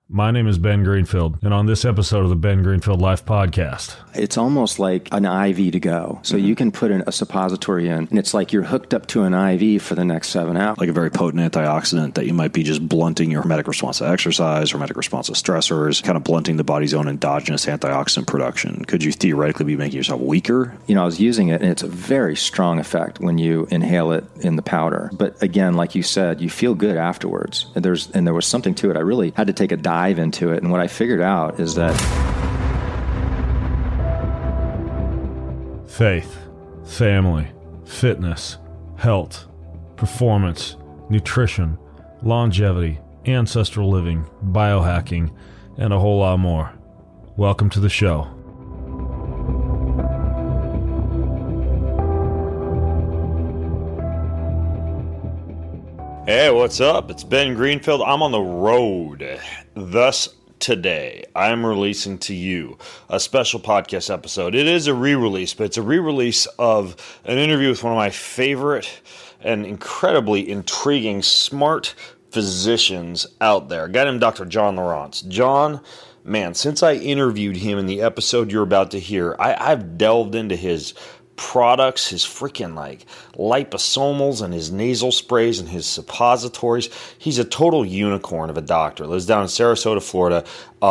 My name is Ben Greenfield, and on this episode of the Ben Greenfield Life Podcast, it's almost like an IV to go. So you can put a suppository in, and it's like you're hooked up to an IV for the next 7 hours. Like a very potent antioxidant that you might be just blunting your hermetic response to exercise, hermetic response to stressors, kind of blunting the body's own endogenous antioxidant production. Could you theoretically be making yourself weaker? You know, I was using it, and it's a very strong effect when you inhale it in the powder. But again, like you said, you feel good afterwards. And there was something to it. I really had to take a dive into it. And what I figured out is that faith, family, fitness, health, performance, nutrition, longevity, ancestral living, biohacking, and a whole lot more. Welcome to the show. Hey, what's up? It's Ben Greenfield. I'm on the road. Thus, today, I'm releasing to you a special podcast episode. It is a re-release, but it's a re-release of an interview with one of my favorite and incredibly intriguing, smart physicians out there. A guy named Dr. John Lawrence. John, man, since I interviewed him in the episode you're about to hear, I've delved into his products, his freaking liposomals and his nasal sprays and his suppositories. He's a total unicorn of a doctor. Lives down in Sarasota, Florida.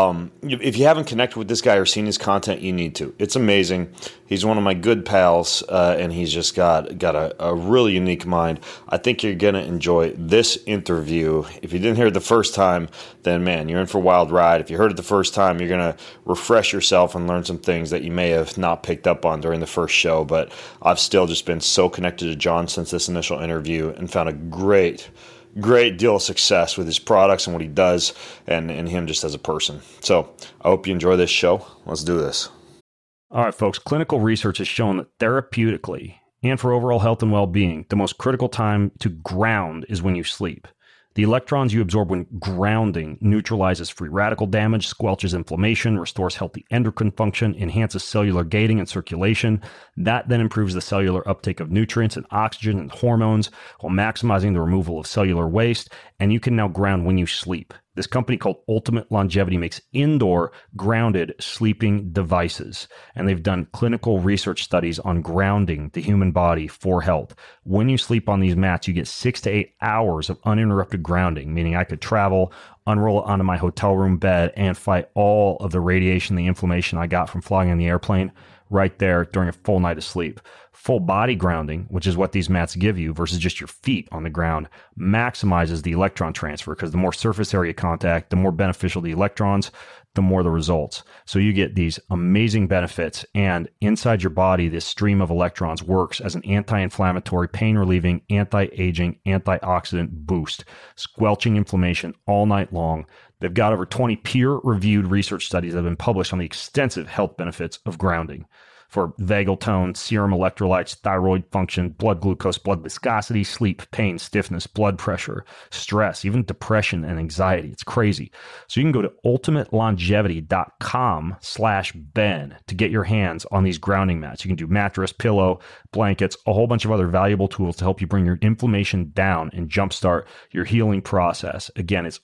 If you haven't connected with this guy or seen his content, you need to. It's amazing. He's one of my good pals, and he's just got a really unique mind. I think you're going to enjoy this interview. If you didn't hear it the first time, then man, you're in for a wild ride. If you heard it the first time, you're going to refresh yourself and learn some things that you may have not picked up on during the first show. But I've still just been so connected to John since this initial interview and found a great deal of success with his products and what he does and him just as a person. So I hope you enjoy this show. Let's do this. All right, folks, clinical research has shown that therapeutically and for overall health and well-being, the most critical time to ground is when you sleep. The electrons you absorb when grounding neutralizes free radical damage, squelches inflammation, restores healthy endocrine function, enhances cellular gating and circulation. That then improves the cellular uptake of nutrients and oxygen and hormones while maximizing the removal of cellular waste. And you can now ground when you sleep. This company called Ultimate Longevity makes indoor grounded sleeping devices. And they've done clinical research studies on grounding the human body for health. When you sleep on these mats, you get 6 to 8 hours of uninterrupted grounding, meaning I could travel, unroll it onto my hotel room bed, and fight all of the radiation, the inflammation I got from flying on the airplane right there during a full night of sleep. Full body grounding, which is what these mats give you versus just your feet on the ground, maximizes the electron transfer because the more surface area contact, the more beneficial the electrons, the more the results. So you get these amazing benefits, and inside your body, this stream of electrons works as an anti-inflammatory, pain-relieving, anti-aging, antioxidant boost, squelching inflammation all night long. They've got over 20 peer-reviewed research studies that have been published on the extensive health benefits of grounding for vagal tone, serum electrolytes, thyroid function, blood glucose, blood viscosity, sleep, pain, stiffness, blood pressure, stress, even depression and anxiety. It's crazy. So you can go to ultimatelongevity.com/Ben to get your hands on these grounding mats. You can do mattress, pillow, blankets, a whole bunch of other valuable tools to help you bring your inflammation down and jumpstart your healing process. Again, it's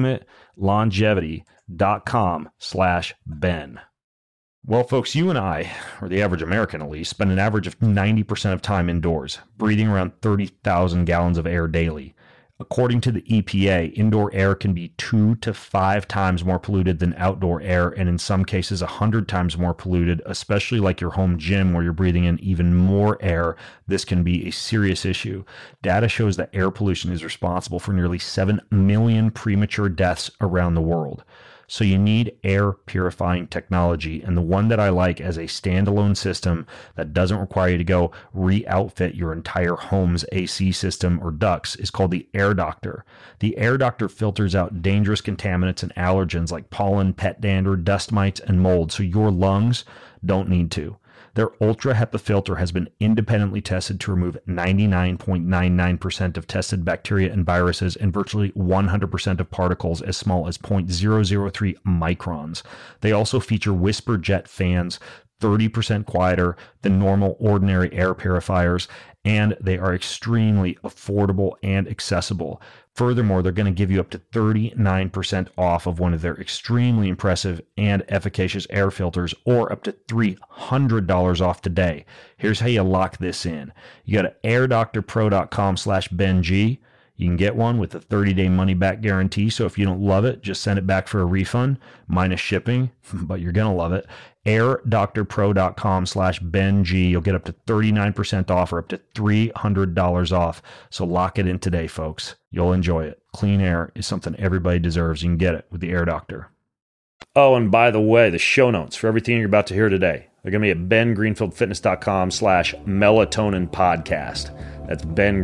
ultimatelongevity.com/Ben. Well, folks, you and I, or the average American at least, spend an average of 90% of time indoors, breathing around 30,000 gallons of air daily. According to the EPA, indoor air can be 2 to 5 times more polluted than outdoor air, and in some cases 100 times more polluted, especially like your home gym where you're breathing in even more air. This can be a serious issue. Data shows that air pollution is responsible for nearly 7 million premature deaths around the world. So you need air purifying technology, and the one that I like as a standalone system that doesn't require you to go re-outfit your entire home's AC system or ducts is called the Air Doctor. The Air Doctor filters out dangerous contaminants and allergens like pollen, pet dander, dust mites, and mold, so your lungs don't need to. Their Ultra HEPA filter has been independently tested to remove 99.99% of tested bacteria and viruses and virtually 100% of particles as small as 0.003 microns. They also feature whisper jet fans, 30% quieter than normal ordinary air purifiers, and they are extremely affordable and accessible. Furthermore, they're going to give you up to 39% off of one of their extremely impressive and efficacious air filters, or up to $300 off today. Here's how you lock this in. You go to airdoctorpro.com/BenG. You can get one with a 30-day money-back guarantee, so if you don't love it, just send it back for a refund, minus shipping, but you're going to love it. airdoctorpro.com/BenG. You'll get up to 39% off or up to $300 off. So lock it in today, folks. You'll enjoy it. Clean air is something everybody deserves. You can get it with the Air Doctor. Oh, and by the way, the show notes for everything you're about to hear today, they're going to be at bengreenfieldfitness.com/melatonin podcast. That's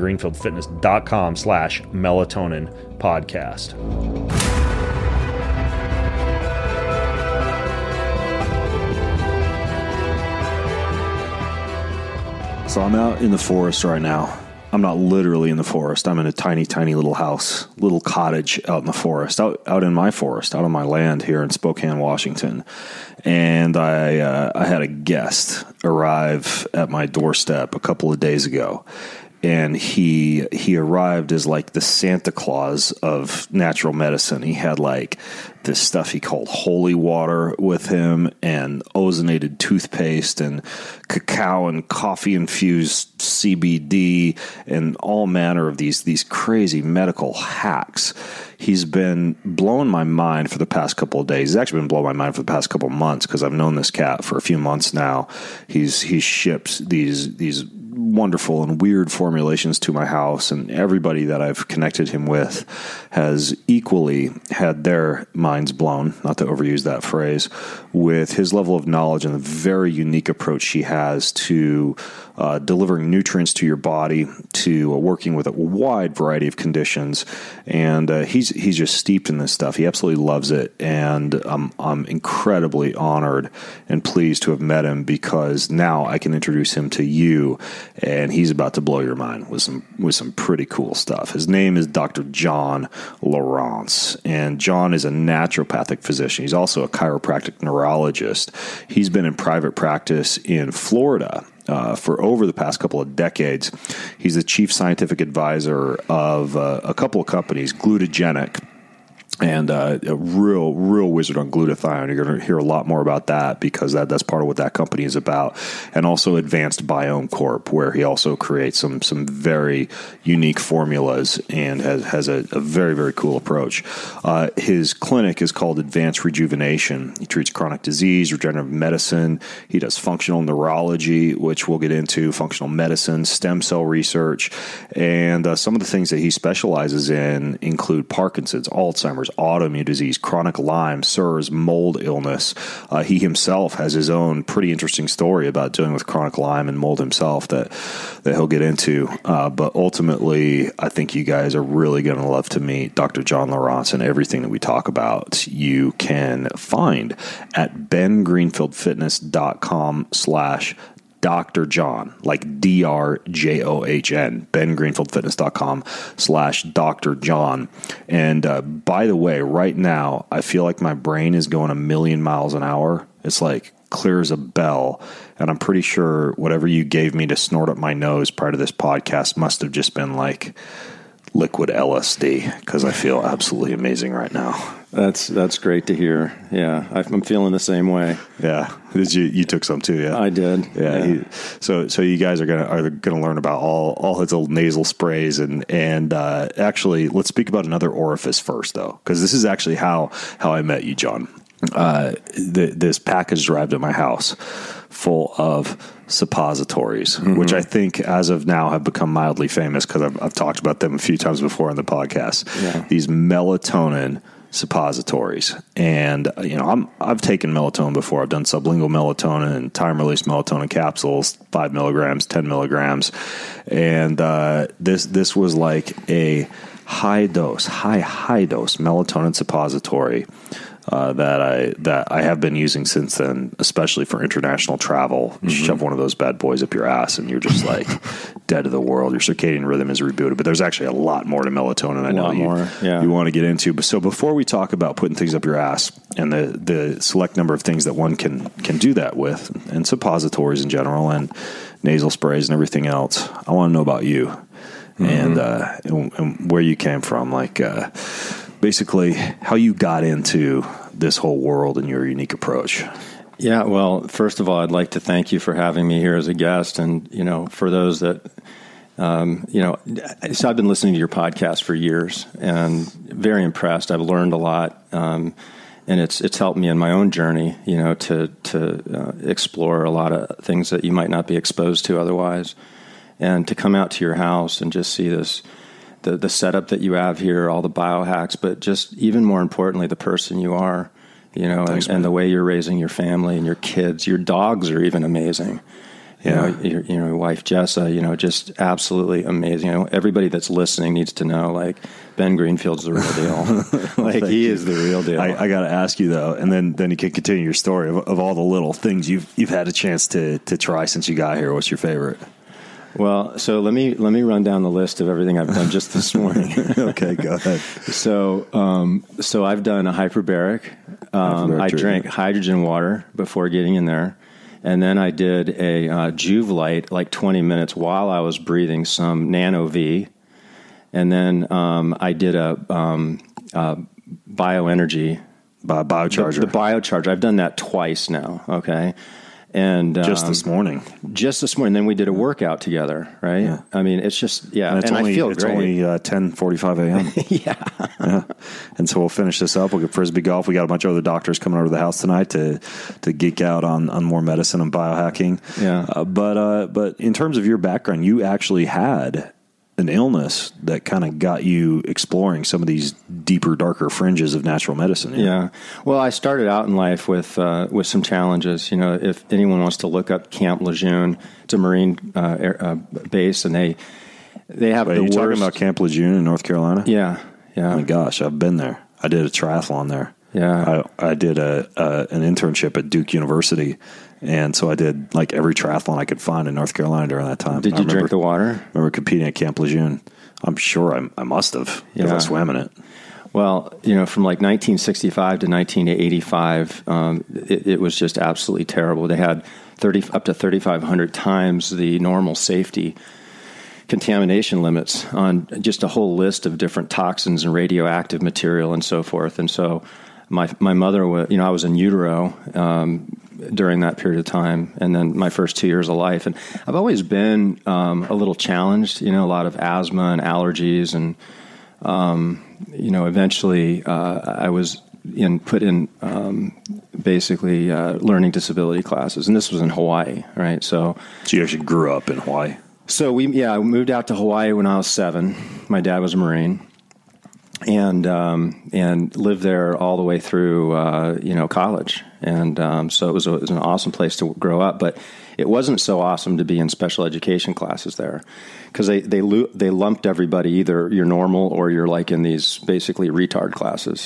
bengreenfieldfitness.com/melatonin podcast. So I'm out in the forest right now. I'm not literally in the forest. I'm in a tiny, tiny little house, little cottage out in the forest, out in my forest, out on my land here in Spokane, Washington. And I had a guest arrive at my doorstep a couple of days ago. And he arrived as like the Santa Claus of natural medicine. He had like this stuff he called holy water with him, and ozonated toothpaste, and cacao and coffee infused CBD, and all manner of these crazy medical hacks. He's been blowing my mind for the past couple of days. He's actually been blowing my mind for the past couple of months, because I've known this cat for a few months now. He's shipped these wonderful and weird formulations to my house, and everybody that I've connected him with has equally had their minds blown, not to overuse that phrase, with his level of knowledge and the very unique approach he has to delivering nutrients to your body, to working with a wide variety of conditions. And he's just steeped in this stuff. He absolutely loves it, and I'm incredibly honored and pleased to have met him, because now I can introduce him to you, and he's about to blow your mind with some pretty cool stuff. His name is Dr. John Lawrence, and John is a naturopathic physician. He's also a chiropractic neurologist. He's been in private practice in Florida for over the past couple of decades. He's the chief scientific advisor of a couple of companies, Glutagenic, and a real wizard on glutathione. You're going to hear a lot more about that, because that's part of what that company is about. And also Advanced Biome Corp, where he also creates some very unique formulas and has a very, very cool approach. His clinic is called Advanced Rejuvenation. He treats chronic disease, regenerative medicine. He does functional neurology, which we'll get into, functional medicine, stem cell research. And some of the things that he specializes in include Parkinson's, Alzheimer's, autoimmune disease, chronic Lyme, SIRS, mold illness. He himself has his own pretty interesting story about dealing with chronic Lyme and mold himself that he'll get into. But ultimately, I think you guys are really going to love to meet Dr. John Lawrence, and everything that we talk about you can find at bengreenfieldfitness.com/Dr. John, like DRJOHN, bengreenfieldfitness.com/Dr. John. And by the way, right now, I feel like my brain is going 1,000,000 miles an hour. It's like clear as a bell. And I'm pretty sure whatever you gave me to snort up my nose prior to this podcast must have just been like liquid LSD, because I feel absolutely amazing right now. That's great to hear. Yeah, I'm feeling the same way. Yeah, you took some too. Yeah, I did. Yeah. So you guys are gonna learn about all his old nasal sprays, and actually, let's speak about another orifice first, though, because this is actually how I met you, John. This package arrived at my house full of suppositories, which I think as of now have become mildly famous, because I've talked about them a few times before on the podcast. Yeah. These melatonin suppositories, and I've taken melatonin before. I've done sublingual melatonin and time release melatonin capsules, 5 milligrams, 10 milligrams, and this was like a high dose melatonin suppository that I have been using since then, especially for international travel. You shove one of those bad boys up your ass, and you're just like dead to the world. Your circadian rhythm is rebooted. But there's actually a lot more to melatonin. I know you want to get into. But so before we talk about putting things up your ass and the select number of things that one can do that with, and suppositories in general, and nasal sprays and everything else, I want to know about you. And where you came from, like basically how you got into this whole world and your unique approach. Yeah, well, first of all, I'd like to thank you for having me here as a guest. And, for those that, so I've been listening to your podcast for years and very impressed. I've learned a lot. And it's helped me in my own journey, to explore a lot of things that you might not be exposed to otherwise. And to come out to your house and just see this, the setup that you have here, all the biohacks, but just even more importantly, the person you are, Thanks, and the way you're raising your family and your kids. Your dogs are even amazing. Your wife, Jessa, just absolutely amazing. Everybody that's listening needs to know, like, Ben Greenfield's the real deal. Like, he is the real deal. I got to ask you, though, and then you can continue your story of all the little things you've had a chance to try since you got here. What's your favorite? Well, so let me run down the list of everything I've done just this morning. Okay, go ahead. So I've done a hyperbaric. I drank hydrogen water before getting in there. And then I did a Juve-Lite, like 20 minutes while I was breathing some Nano V. And then I did a bioenergy. Biocharger. The biocharger. I've done that twice now, okay? And just this morning. Then we did a workout together, right? Yeah. I mean, it's just, and I feel great. It's only 10:45 a.m. Yeah. And so we'll finish this up. We'll get Frisbee golf. We got a bunch of other doctors coming over to the house tonight to geek out on more medicine and biohacking. Yeah. But in terms of your background, you actually had an illness that kind of got you exploring some of these deeper, darker fringes of natural medicine. Yeah. Well, I started out in life with some challenges. If anyone wants to look up Camp Lejeune, it's a Marine base, and they have the worst. Talking about Camp Lejeune in North Carolina? Yeah. Oh my gosh, I've been there. I did a triathlon there. Yeah. I did an internship at Duke University. And so I did like every triathlon I could find in North Carolina during that time. Did you drink the water? I remember competing at Camp Lejeune. I'm sure I must have because I swam in it. Well, from like 1965 to 1985, it was just absolutely terrible. They had up to 3,500 times the normal safety contamination limits on just a whole list of different toxins and radioactive material and so forth. And so my mother was, I was in utero during that period of time, and then my first 2 years of life. And I've always been a little challenged, a lot of asthma and allergies. And, eventually I was put in basically learning disability classes. And this was in Hawaii, right? So you actually grew up in Hawaii? So we moved out to Hawaii when I was 7. My dad was a Marine. And lived there all the way through, college. And so it was an awesome place to grow up. But it wasn't so awesome to be in special education classes there because they lumped everybody, either you're normal or you're like in these basically retard classes,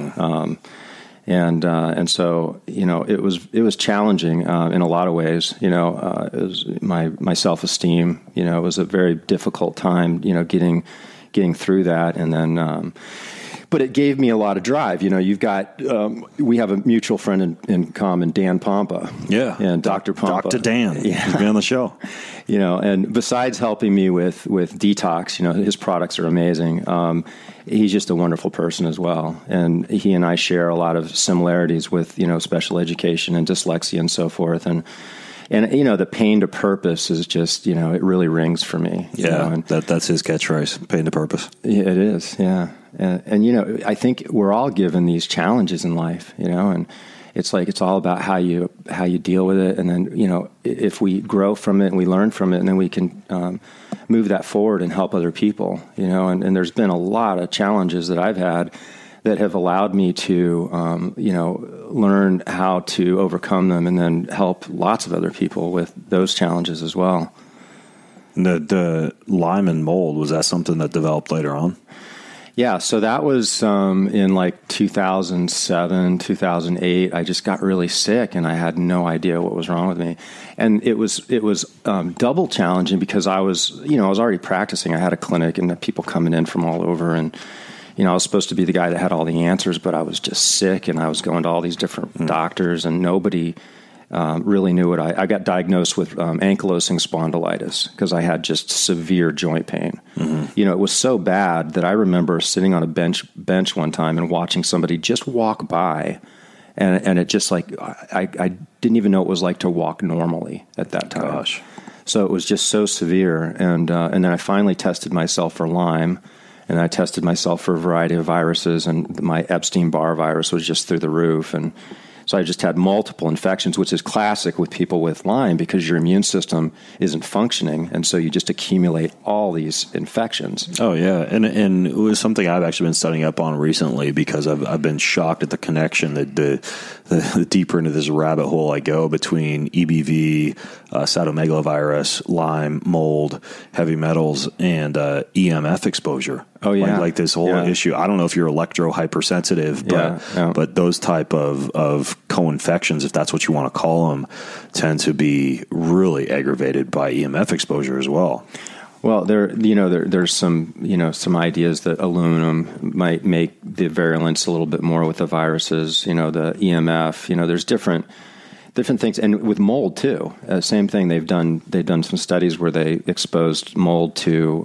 And so, it was challenging in a lot of ways. It was my self-esteem. It was a very difficult time, getting through that. And then, but it gave me a lot of drive. You've got, we have a mutual friend in common, Dan Pompa. Yeah. And Dr. Pompa. Dr. Dan. Yeah. He's been on the show. And besides helping me with detox, his products are amazing. He's just a wonderful person as well. And he and I share a lot of similarities with, special education and dyslexia and so forth. And the pain to purpose is just, it really rings for me. And that's his catchphrase, pain to purpose. Yeah, it is. Yeah. And I think we're all given these challenges in life, and it's like, it's all about how you deal with it. And then, if we grow from it and we learn from it, and then we can move that forward and help other people, and there's been a lot of challenges that I've had that have allowed me to, learn how to overcome them and then help lots of other people with those challenges as well. The Lyme and mold, was that something that developed later on? Yeah, so that was in like 2007, 2008. I just got really sick, and I had no idea what was wrong with me. And it was double challenging because I was already practicing. I had a clinic, and people coming in from all over, and I was supposed to be the guy that had all the answers, but I was just sick, and I was going to all these different doctors, and nobody really knew what I got diagnosed with ankylosing spondylitis because I had just severe joint pain. It was so bad that I remember sitting on a bench one time and watching somebody just walk by, and it just like I didn't even know what it was like to walk normally at that time. Gosh. So it was just so severe, and then I finally tested myself for Lyme, and I tested myself for a variety of viruses, and my Epstein-Barr virus was just through the roof, and so I just had multiple infections, which is classic with people with Lyme because your immune system isn't functioning, and so you just accumulate all these infections. Oh, yeah. And it was something I've actually been studying up on recently because I've been shocked at the connection that the deeper into this rabbit hole I go between EBV, cytomegalovirus, Lyme, mold, heavy metals, and EMF exposure. Oh, yeah. Like this whole issue. I don't know if you're electro-hypersensitive, but those type of co-infections, if that's what you want to call them, tend to be really aggravated by EMF exposure as well. Well, there's some ideas that aluminum might make the virulence a little bit more with the viruses. The EMF. There's different things, and with mold too. Same thing. They've done some studies where they exposed mold to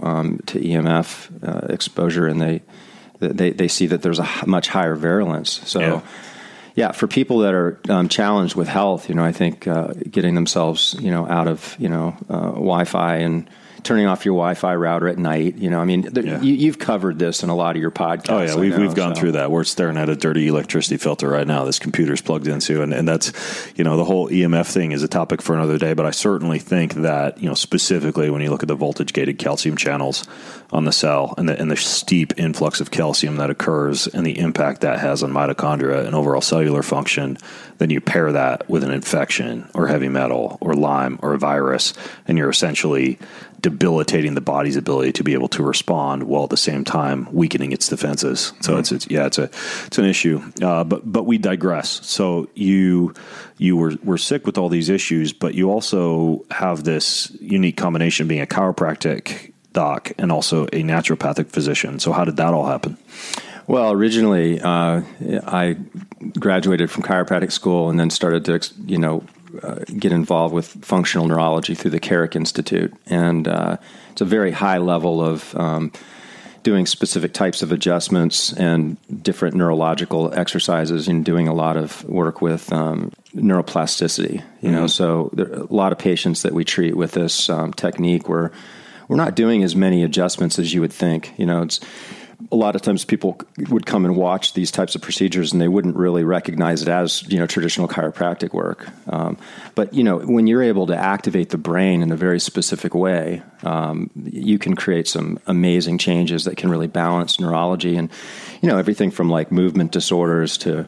EMF exposure, and they see that there's a much higher virulence. So. Yeah, for people that are challenged with health, I think getting themselves, out of, Wi-Fi and turning off your Wi-Fi router at night, you've covered this in a lot of your podcasts. Oh yeah, we've gone through that. We're staring at a dirty electricity filter right now. This computer's plugged into, and that's, the whole EMF thing is a topic for another day. But I certainly think that, specifically when you look at the voltage gated calcium channels on the cell and the steep influx of calcium that occurs and the impact that has on mitochondria and overall cellular function, then you pair that with an infection or heavy metal or Lyme or a virus, and you're essentially debilitating the body's ability to be able to respond while at the same time weakening its defenses. So it's an issue. But we digress. So you were sick with all these issues, but you also have this unique combination being a chiropractic doc and also a naturopathic physician. So how did that all happen? Well, originally, I graduated from chiropractic school and then started to, get involved with functional neurology through the Carrick Institute. And it's a very high level of doing specific types of adjustments and different neurological exercises and doing a lot of work with neuroplasticity. So there are a lot of patients that we treat with this technique where we're not doing as many adjustments as you would think. It's a lot of times people would come and watch these types of procedures and they wouldn't really recognize it as, traditional chiropractic work. But when you're able to activate the brain in a very specific way, you can create some amazing changes that can really balance neurology and, everything from like movement disorders to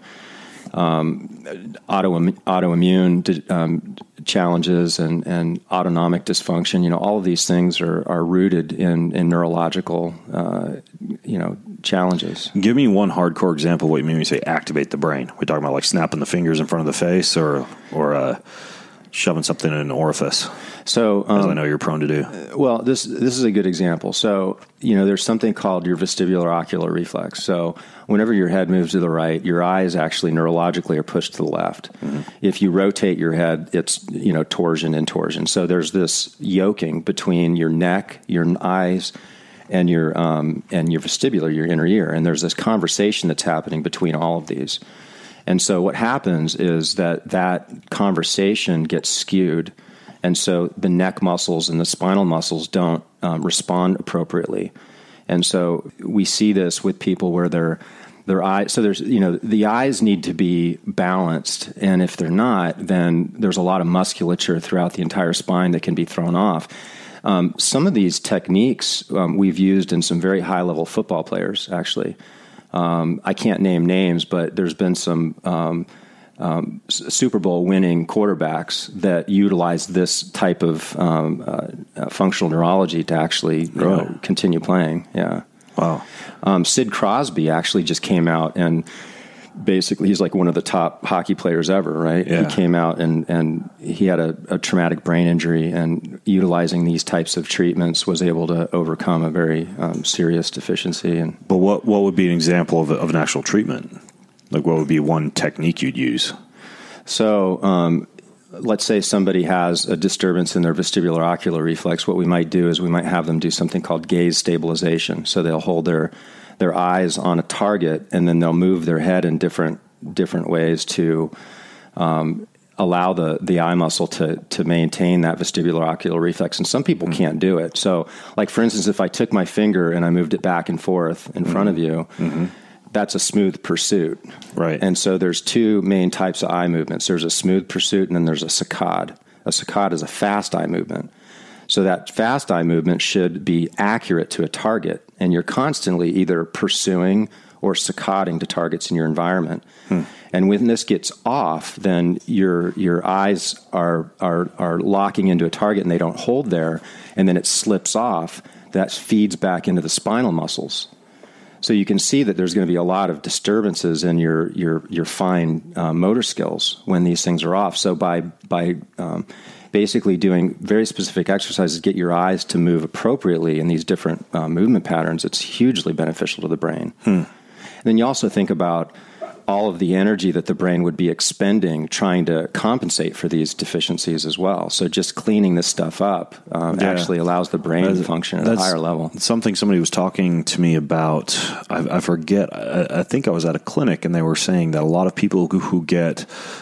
autoimmune challenges and autonomic dysfunction. All of these things are rooted in neurological, challenges. Give me one hardcore example of what you mean when you say activate the brain. We're talking about like snapping the fingers in front of the face or shoving something in an orifice. So, as I know you're prone to do. Well, this is a good example. So, there's something called your vestibular ocular reflex. So, whenever your head moves to the right, your eyes actually neurologically are pushed to the left. Mm-hmm. If you rotate your head, it's, torsion and torsion. So, there's this yoking between your neck, your eyes, and your vestibular, your inner ear. And there's this conversation that's happening between all of these. And so what happens is that conversation gets skewed. And so the neck muscles and the spinal muscles don't respond appropriately. And so we see this with people where their eyes, so there's, the eyes need to be balanced. And if they're not, then there's a lot of musculature throughout the entire spine that can be thrown off. Some of these techniques we've used in some very high-level football players, actually. I can't name names, but there's been some Super Bowl winning quarterbacks that utilize this type of functional neurology to actually continue playing. Yeah. Wow. Sid Crosby actually just came out, and basically he's like one of the top hockey players ever, right? Yeah. He came out and he had a traumatic brain injury, and utilizing these types of treatments was able to overcome a very serious deficiency. But what would be an example of an actual treatment? Like, what would be one technique you'd use? So let's say somebody has a disturbance in their vestibular ocular reflex. What we might do is we might have them do something called gaze stabilization. So they'll hold their eyes on a target, and then they'll move their head in different ways to allow the eye muscle to maintain that vestibular ocular reflex. And some people can't do it. So, like, for instance, if I took my finger and I moved it back and forth in front of you, that's a smooth pursuit. Right. And so there's two main types of eye movements. There's a smooth pursuit, and then there's a saccade. A saccade is a fast eye movement. So that fast eye movement should be accurate to a target, and you're constantly either pursuing or saccading to targets in your environment. And when this gets off, then your eyes are locking into a target, and they don't hold there, and then it slips off. That feeds back into the spinal muscles. So you can see that there's going to be a lot of disturbances in your fine motor skills when these things are off. So by basically doing very specific exercises, get your eyes to move appropriately in these different movement patterns, it's hugely beneficial to the brain. And then you also think about all of the energy that the brain would be expending trying to compensate for these deficiencies as well. So just cleaning this stuff up actually allows the brain to function at a higher level. Something somebody was talking to me about, I forget, I think I was at a clinic, and they were saying that a lot of people who get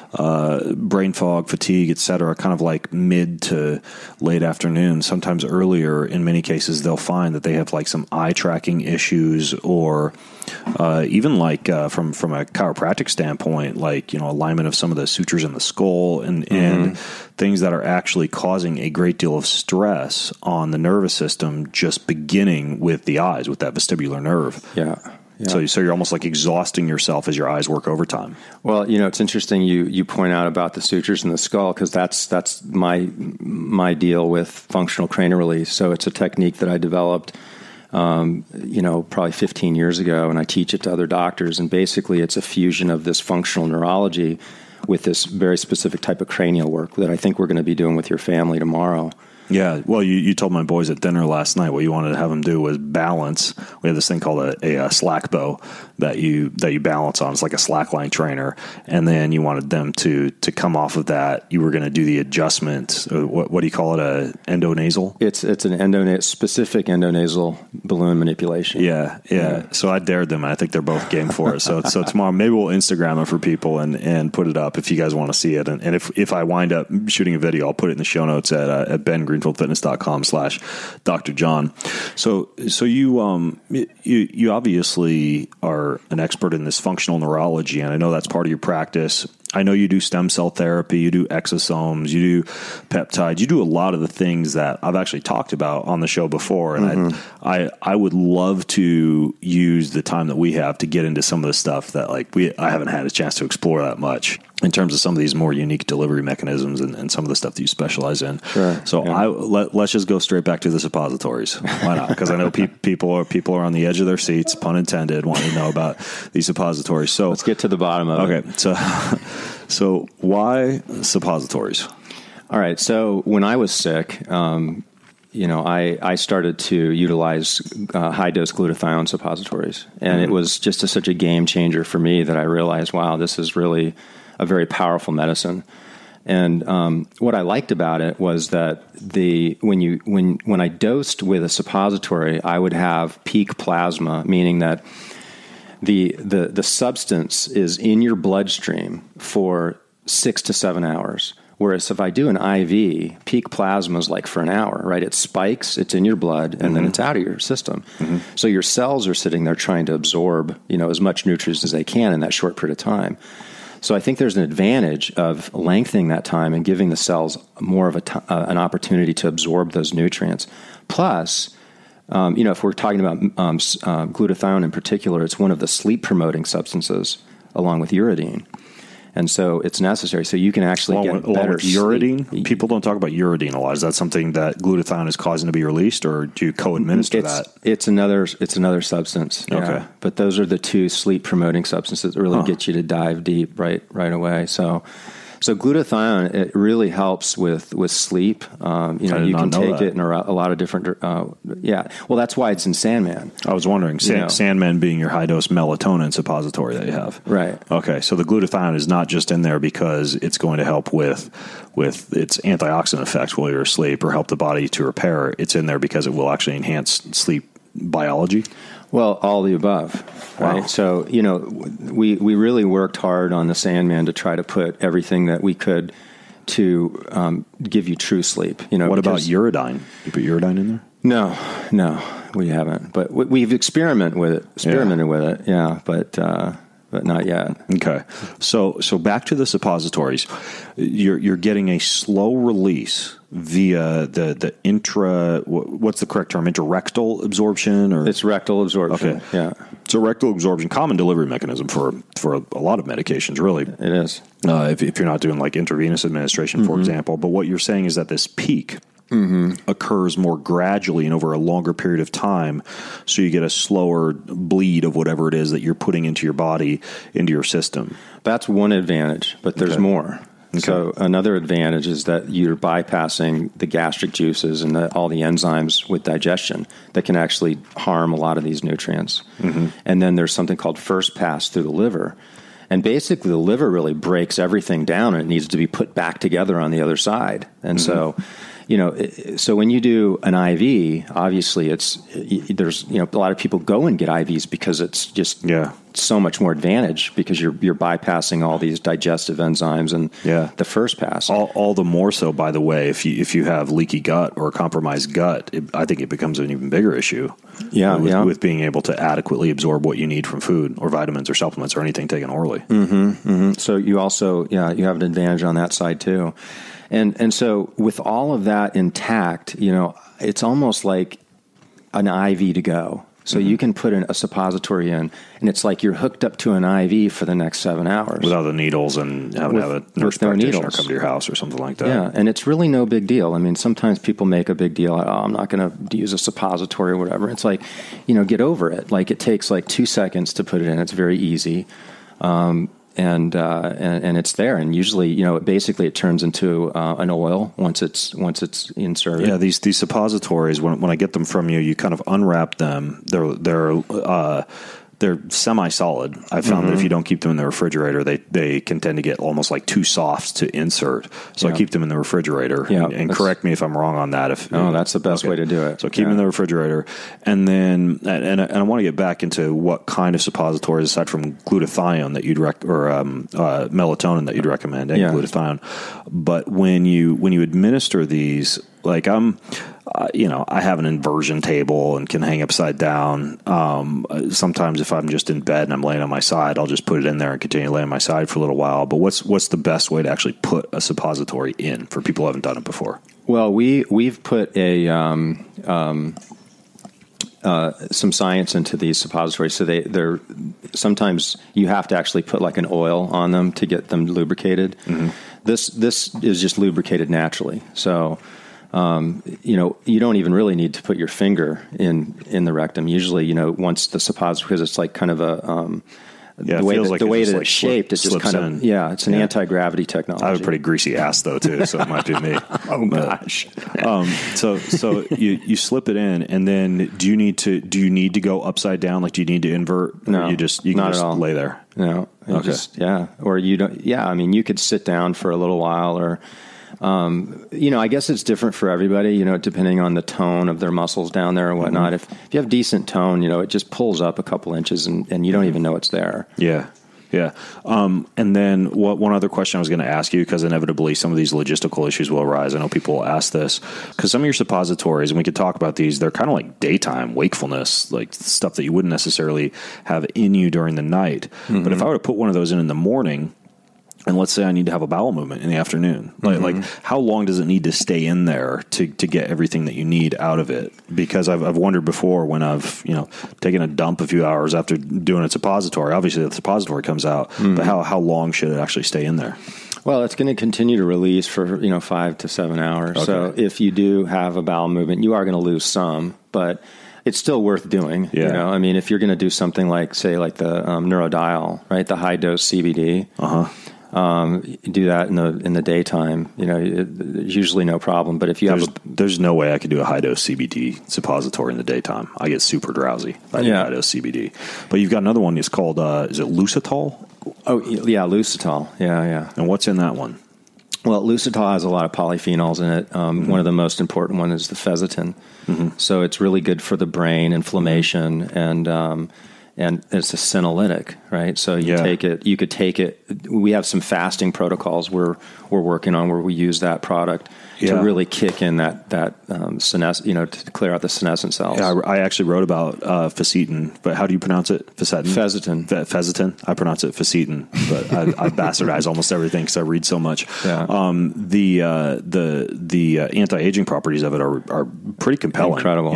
brain fog, fatigue, et cetera, kind of like mid to late afternoon, sometimes earlier, in many cases, they'll find that they have like some eye tracking issues, or even like from a chiropractic standpoint, like, alignment of some of the sutures in the skull and things that are actually causing a great deal of stress on the nervous system, just beginning with the eyes, with that vestibular nerve. Yeah. So you're almost like exhausting yourself as your eyes work overtime. Well, it's interesting you point out about the sutures in the skull, because that's my deal with functional cranial release. So it's a technique that I developed probably 15 years ago, and I teach it to other doctors. And basically, it's a fusion of this functional neurology with this very specific type of cranial work that I think we're going to be doing with your family tomorrow. Yeah, well, you told my boys at dinner last night what you wanted to have them do was balance. We have this thing called a slack bow that you balance on. It's like a slackline trainer, and then you wanted them to come off of that. You were going to do the adjustment. What do you call it? A endonasal? It's an specific endonasal balloon manipulation. Yeah. So I dared them, and I think they're both game for it. So tomorrow maybe we'll Instagram it for people and put it up if you guys want to see it. And if I wind up shooting a video, I'll put it in the show notes at bengreenfieldfitness.com/Dr. John. So you obviously are an expert in this functional neurology, and I know that's part of your practice. I know you do stem cell therapy, you do exosomes, you do peptides, you do a lot of the things that I've actually talked about on the show before. And I would love to use the time that we have to get into some of the stuff that I haven't had a chance to explore that much in terms of some of these more unique delivery mechanisms and some of the stuff that you specialize in. Sure. So let's just go straight back to the suppositories. Why not? Because I know people are on the edge of their seats, pun intended, wanting to know about these suppositories. So let's get to the bottom of it. Okay. So why suppositories? All right. So when I was sick, I started to utilize high-dose glutathione suppositories. And it was just such a game changer for me that I realized, wow, this is really a very powerful medicine. And what I liked about it was that when I dosed with a suppository, I would have peak plasma, meaning that the substance is in your bloodstream for 6 to 7 hours. Whereas if I do an IV, peak plasma is like for an hour, right? It spikes, it's in your blood, and then it's out of your system. So your cells are sitting there trying to absorb, as much nutrients as they can in that short period of time. So I think there's an advantage of lengthening that time and giving the cells more of an opportunity to absorb those nutrients. Plus, if we're talking about glutathione in particular, it's one of the sleep-promoting substances along with uridine. And so it's necessary. So you can actually get along better with uridine. sleep. People don't talk about uridine a lot. Is that something that glutathione is causing to be released, or do you co-administer that? It's another substance. Yeah. Okay. But those are the two sleep promoting substances that really get you to dive deep right away. So glutathione, it really helps with sleep. You can take it in a lot of different. Well, that's why it's in Sandman. I was wondering, Sandman being your high dose melatonin suppository that you have, right? Okay, so the glutathione is not just in there because it's going to help with its antioxidant effects while you're asleep or help the body to repair. It's in there because it will actually enhance sleep biology. Well, all the above, right? Wow. So, we really worked hard on the Sandman to try to put everything that we could to give you true sleep. What about uridine? You put uridine in there? No, we haven't. But we've experimented with it. Yeah, but not yet. Okay. So back to the suppositories. You're getting a slow release via the what's the correct term? Intrarectal absorption, or it's rectal absorption. Okay. Yeah. So rectal absorption, common delivery mechanism for a lot of medications, really. It is. If you're not doing like intravenous administration, for example. But what you're saying is that this peak occurs more gradually and over a longer period of time, so you get a slower bleed of whatever it is that you're putting into your body, into your system. That's one advantage, but there's more. Okay. So another advantage is that you're bypassing the gastric juices and all the enzymes with digestion that can actually harm a lot of these nutrients. And then there's something called first pass through the liver. And basically the liver really breaks everything down, and it needs to be put back together on the other side. And so when you do an IV, obviously there's a lot of people go and get IVs because it's just so much more advantage because you're bypassing all these digestive enzymes and the first pass. All the more so, by the way, if you have leaky gut or a compromised gut, I think it becomes an even bigger issue. With being able to adequately absorb what you need from food or vitamins or supplements or anything taken orally. So you also you have an advantage on that side too. And so with all of that intact, it's almost like an IV to go. So you can put a suppository in, and it's like you're hooked up to an IV for the next 7 hours. Without the needles and having to have a nurse practitioner come to your house or something like that. Yeah, and it's really no big deal. I mean, sometimes people make a big deal, I'm not going to use a suppository or whatever. It's like, get over it. Like, it takes like 2 seconds to put it in. It's very easy. And it's there, and usually, basically it turns into an oil once it's inserted. Yeah, these suppositories, when I get them from you, you kind of unwrap them. They're semi-solid. I found that if you don't keep them in the refrigerator, they can tend to get almost like too soft to insert. So I keep them in the refrigerator. And correct me if I'm wrong on that. That's the best way to do it. So keep them in the refrigerator, and then and I want to get back into what kind of suppositories aside from glutathione that you'd melatonin that you'd recommend, and glutathione. But when you administer these, like I have an inversion table and can hang upside down. Sometimes if I'm just in bed and I'm laying on my side, I'll just put it in there and continue to lay on my side for a little while. But what's the best way to actually put a suppository in for people who haven't done it before? Well, we've put some science into these suppositories. So they're sometimes you have to actually put like an oil on them to get them lubricated. This is just lubricated naturally. So you don't even really need to put your finger in the rectum. Usually, once the suppository, because it's like kind of the way that it's shaped, it's just kind of it's an anti-gravity technology. I have a pretty greasy ass though too, so it might be me. Oh gosh. So you slip it in, and then do you need to go upside down? Like, do you need to invert? No, or you can just lay there. No. Okay. Or you don't. Yeah. I mean, you could sit down for a little while, or. I guess it's different for everybody, depending on the tone of their muscles down there and whatnot. If you have decent tone, it just pulls up a couple inches and you don't even know it's there. Yeah. Yeah. And then one other question I was going to ask you, because inevitably some of these logistical issues will arise. I know people will ask this, because some of your suppositories, and we could talk about these, they're kind of like daytime wakefulness, like stuff that you wouldn't necessarily have in you during the night. But if I were to put one of those in the morning, and let's say I need to have a bowel movement in the afternoon. Like how long does it need to stay in there to get everything that you need out of it? Because I've wondered before when I've, taken a dump a few hours after doing a suppository, obviously the suppository comes out, but how long should it actually stay in there? Well, it's going to continue to release for, 5 to 7 hours. Okay. So if you do have a bowel movement, you are going to lose some, but it's still worth doing. Yeah. I mean, if you're going to do something like, say, like the Neurodial, right? The high dose CBD. Do that in the daytime, there's usually no problem. But if you there's no way I could do a high dose CBD suppository in the daytime. I get super drowsy if I do high dose CBD. But you've got another one. It's called is it Lucitol? Oh yeah, Lucitol. Yeah. And what's in that one? Well, Lucitol has a lot of polyphenols in it. One of the most important one is the Phezitin. So it's really good for the brain, inflammation, and it's a senolytic, right? So you take it. You could take it. We have some fasting protocols we're working on where we use that product to really kick in that senescent, to clear out the senescent cells. Yeah, I actually wrote about Phezitin, but how do you pronounce it? Phezitin. Phezitin. I pronounce it Phezitin, but I bastardize almost everything because I read so much. Yeah. The anti-aging properties of it are pretty compelling. Incredible.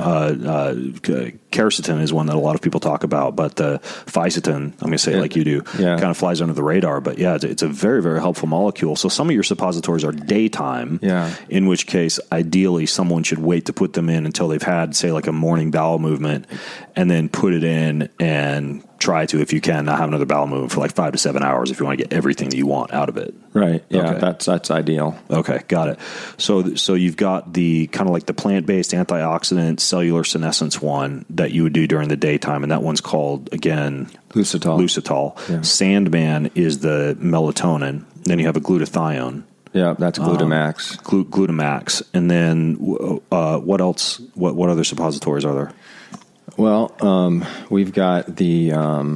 Quercetin is one that a lot of people talk about, but the Physitin, I'm going to say it like you do, kind of flies under the radar. But it's a very, very helpful molecule. So some of your suppositories are daytime, in which case, ideally, someone should wait to put them in until they've had, say, like a morning bowel movement, and then put it in and try to, if you can, not have another bowel movement for like 5 to 7 hours if you want to get everything that you want out of it. Right. Yeah, okay. That's ideal. Okay, got it. So you've got the kind of like the plant-based antioxidant cellular senescence one that you would do during the daytime, and that one's called, again, Lucitol. Yeah. Sandman is the melatonin. Then you have a glutathione. Yeah, that's Glutamax. Glutamax. And then what else? What other suppositories are there? Well, we've got the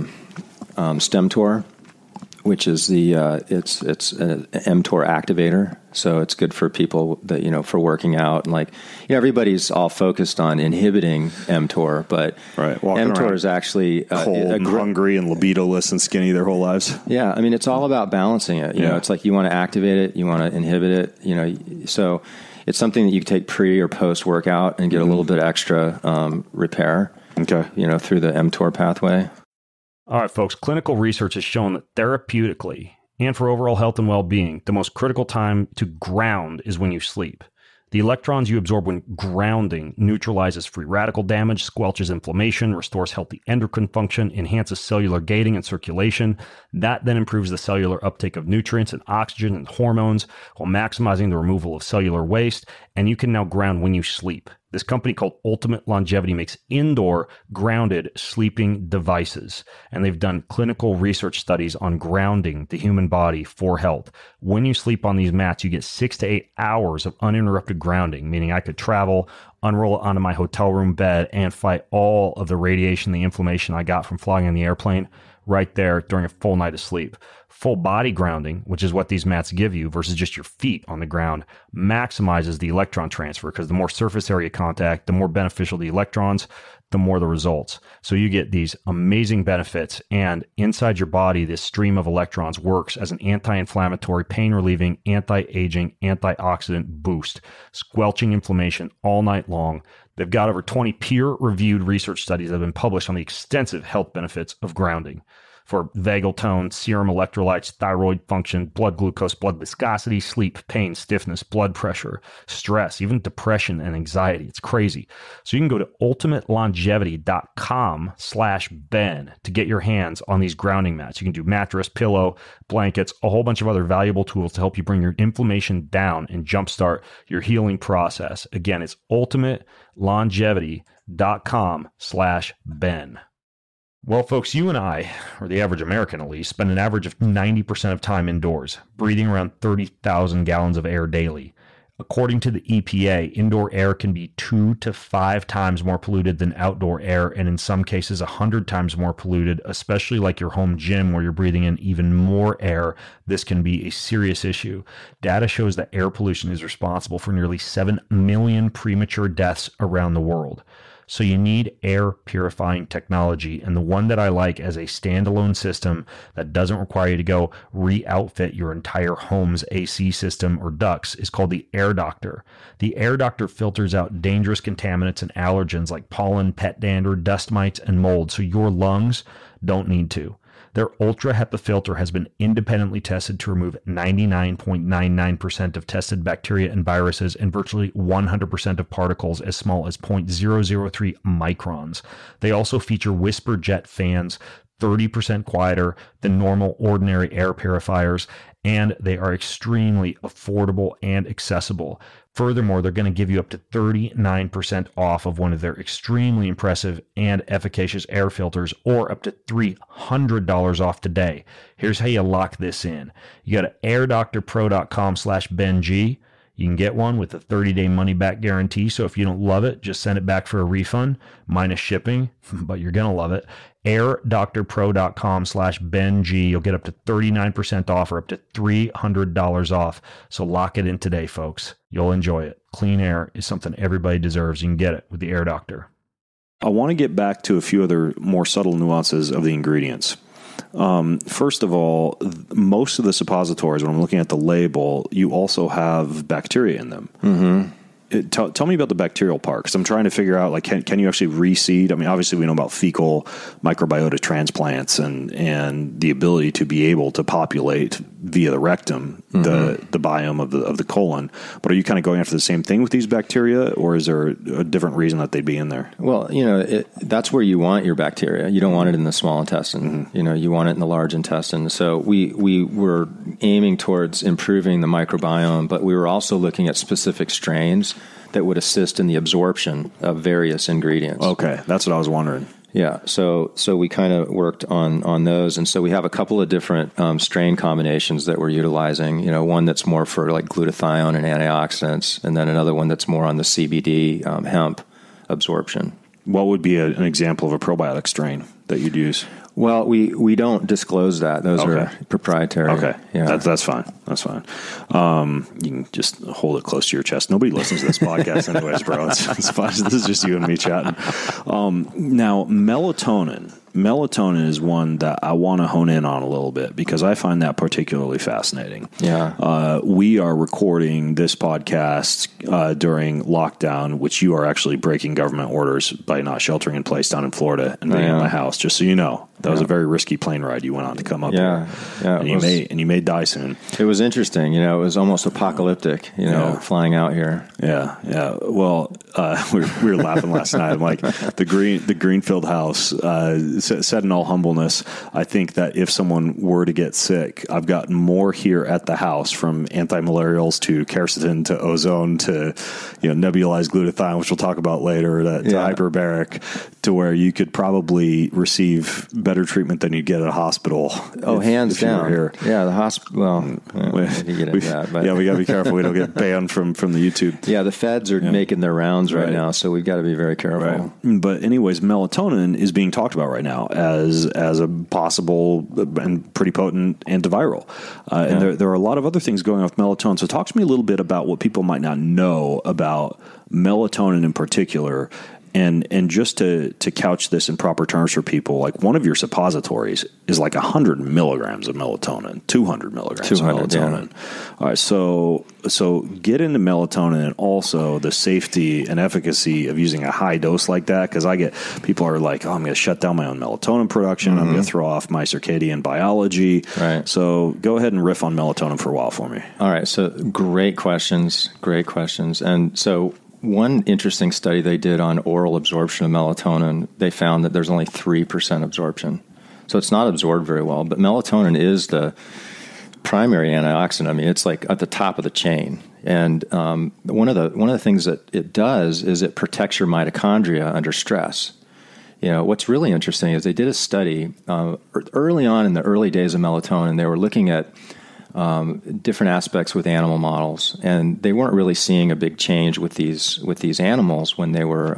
Stemtor, which is the it's an mTOR activator, so it's good for people that for working out, and everybody's all focused on inhibiting mTOR, but mTOR is actually cold and hungry and libidoless and skinny their whole lives. Yeah, I mean it's all about balancing it. You know, it's like you want to activate it, you want to inhibit it. So it's something that you can take pre or post workout and get a little bit extra repair. Okay, through the mTOR pathway. All right, folks, clinical research has shown that therapeutically and for overall health and well-being, the most critical time to ground is when you sleep. The electrons you absorb when grounding neutralizes free radical damage, squelches inflammation, restores healthy endocrine function, enhances cellular gating and circulation. That then improves the cellular uptake of nutrients and oxygen and hormones while maximizing the removal of cellular waste. And you can now ground when you sleep. This company called Ultimate Longevity makes indoor grounded sleeping devices, and they've done clinical research studies on grounding the human body for health. When you sleep on these mats, you get 6 to 8 hours of uninterrupted grounding, meaning I could travel, unroll it onto my hotel room bed, and fight all of the radiation, the inflammation I got from flying in the airplane right there during a full night of sleep. Full body grounding, which is what these mats give you versus just your feet on the ground, maximizes the electron transfer because the more surface area contact, the more beneficial the electrons, the more the results. So you get these amazing benefits, and inside your body, this stream of electrons works as an anti-inflammatory, pain-relieving, anti-aging, antioxidant boost, squelching inflammation all night long. They've got over 20 peer-reviewed research studies that have been published on the extensive health benefits of grounding for vagal tone, serum electrolytes, thyroid function, blood glucose, blood viscosity, sleep, pain, stiffness, blood pressure, stress, even depression and anxiety. It's crazy. So you can go to ultimatelongevity.com/Ben to get your hands on these grounding mats. You can do mattress, pillow, blankets, a whole bunch of other valuable tools to help you bring your inflammation down and jumpstart your healing process. Again, it's ultimatelongevity.com/Ben. Well, folks, you and I, or the average American at least, spend an average of 90% of time indoors, breathing around 30,000 gallons of air daily. According to the EPA, indoor air can be 2 to 5 times more polluted than outdoor air, and in some cases 100 times more polluted, especially like your home gym where you're breathing in even more air. This can be a serious issue. Data shows that air pollution is responsible for nearly 7 million premature deaths around the world. So you need air purifying technology. And the one that I like as a standalone system that doesn't require you to go re-outfit your entire home's AC system or ducts is called the Air Doctor. The Air Doctor filters out dangerous contaminants and allergens like pollen, pet dander, dust mites, and mold, so your lungs don't need to. Their Ultra HEPA filter has been independently tested to remove 99.99% of tested bacteria and viruses and virtually 100% of particles as small as 0.003 microns. They also feature Whisper Jet fans, 30% quieter than normal ordinary air purifiers, and they are extremely affordable and accessible. Furthermore, they're going to give you up to 39% off of one of their extremely impressive and efficacious air filters, or up to $300 off today. Here's how you lock this in. You go to airdoctorpro.com/BenG. You can get one with a 30-day money-back guarantee, so if you don't love it, just send it back for a refund, minus shipping, but you're going to love it. airdoctorpro.com/BenG. You'll get up to 39% off or up to $300 off. So lock it in today, folks. You'll enjoy it. Clean air is something everybody deserves. You can get it with the Air Doctor. I want to get back to a few other more subtle nuances of the ingredients. First of all, most of the suppositories, when I'm looking at the label, you also have bacteria in them. Mm-hmm. Tell me about the bacterial part, because I'm trying to figure out, like, can you actually reseed? I mean, obviously we know about fecal microbiota transplants and the ability to be able to populate via the rectum the biome of the colon. But are you kind of going after the same thing with these bacteria, or is there a different reason that they'd be in there? Well, that's where you want your bacteria. You don't want it in the small intestine. Mm-hmm. You want it in the large intestine. So we were aiming towards improving the microbiome, but we were also looking at specific strains that would assist in the absorption of various ingredients. Okay, that's what I was wondering. Yeah, so we kind of worked on those, and so we have a couple of different strain combinations that we're utilizing. One that's more for like glutathione and antioxidants, and then another one that's more on the CBD hemp absorption. What would be an example of a probiotic strain that you'd use? Well, we don't disclose that. Those are proprietary. Okay, yeah. That's fine. That's fine. You can just hold it close to your chest. Nobody listens to this podcast anyways, bro. It's fine. This is just you and me chatting. Now, melatonin. Melatonin is one that I want to hone in on a little bit because I find that particularly fascinating. Yeah. We are recording this podcast during lockdown, which you are actually breaking government orders by not sheltering in place down in Florida and being in my house, just so you know. That was a very risky plane ride you went on to come up here. Yeah. And you may die soon. It was interesting. It was almost apocalyptic, flying out here. Yeah. Well, we were laughing last night. I'm like, the Greenfield house, said in all humbleness, I think that if someone were to get sick, I've gotten more here at the house, from anti-malarials to quercetin to ozone to nebulized glutathione, which we'll talk about later, to hyperbaric, to where you could probably receive better treatment than you'd get at a hospital. Hands down. Here. Yeah, the hospital. Well, we got to be careful we don't get banned from the YouTube. Yeah, the feds are making their rounds right now, so we've got to be very careful. Right. But anyways, melatonin is being talked about right now as a possible and pretty potent antiviral. And there are a lot of other things going on with melatonin. So talk to me a little bit about what people might not know about melatonin in particular. And just to couch this in proper terms for people, like one of your suppositories is like 100 milligrams of melatonin, 200 milligrams of melatonin. Yeah. All right, so get into melatonin and also the safety and efficacy of using a high dose like that, because people are like, I'm going to shut down my own melatonin production. I'm going to throw off my circadian biology. Right. So go ahead and riff on melatonin for a while for me. All right, so great questions. And so one interesting study they did on oral absorption of melatonin, they found that there's only 3% absorption. So it's not absorbed very well. But melatonin is the primary antioxidant. I mean, it's like at the top of the chain. And one of the things that it does is it protects your mitochondria under stress. What's really interesting is they did a study early on in the early days of melatonin. They were looking at different aspects with animal models, and they weren't really seeing a big change with these animals when they were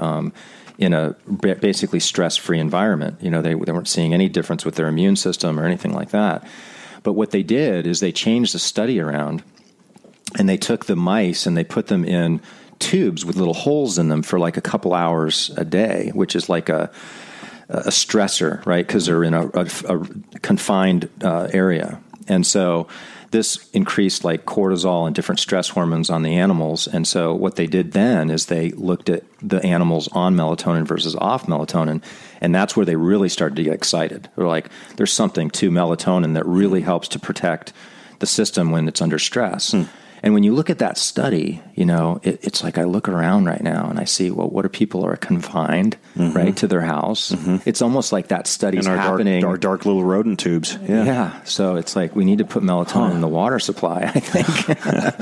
in a basically stress-free environment. They weren't seeing any difference with their immune system or anything like that. But what they did is they changed the study around, and they took the mice and they put them in tubes with little holes in them for like a couple hours a day, which is like a stressor, right? Because they're in a confined area. And so this increased like cortisol and different stress hormones on the animals. And so what they did then is they looked at the animals on melatonin versus off melatonin. And that's where they really started to get excited. They're like, there's something to melatonin that really helps to protect the system when it's under stress. And when you look at that study, you know, it's like I look around right now and I see, well, what are people are confined, right, to their house? It's almost like that study's happening. Our dark little rodent tubes. Yeah. So it's like we need to put melatonin in the water supply, I think.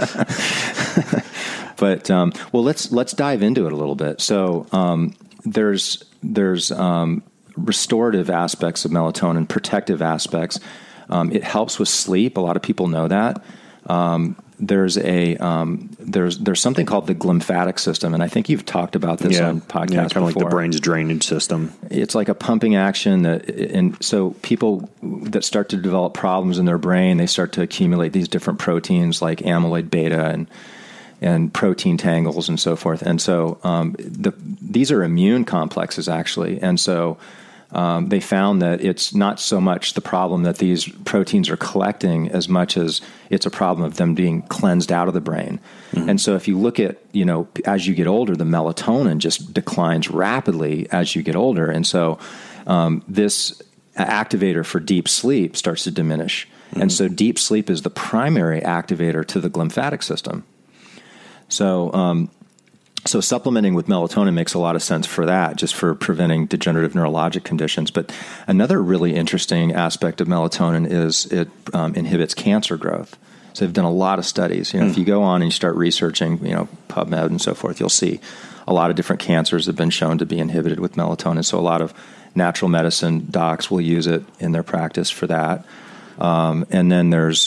But, well, let's dive into it a little bit. So there's restorative aspects of melatonin, protective aspects. It helps with sleep. A lot of people know that. There's something called the glymphatic system, and I think you've talked about this on podcasts kind of before. like the brain's drainage system. It's like a pumping action and so people that start to develop problems in their brain, they start to accumulate these different proteins like amyloid beta and protein tangles and so forth. And so these are immune complexes actually, and so. They found that it's not so much the problem that these proteins are collecting as much as it's a problem of them being cleansed out of the brain. And so if you look at, you know, as you get older, the melatonin just declines rapidly as you get older. And so this activator for deep sleep starts to diminish. And so deep sleep is the primary activator to the glymphatic system. So supplementing with melatonin makes a lot of sense for that, just for preventing degenerative neurologic conditions. But another really interesting aspect of melatonin is it inhibits cancer growth. So they've done a lot of studies. You know, if you go on and you start researching, you know, PubMed and so forth, you'll see a lot of different cancers have been shown to be inhibited with melatonin. So a lot of natural medicine docs will use it in their practice for that. And then there's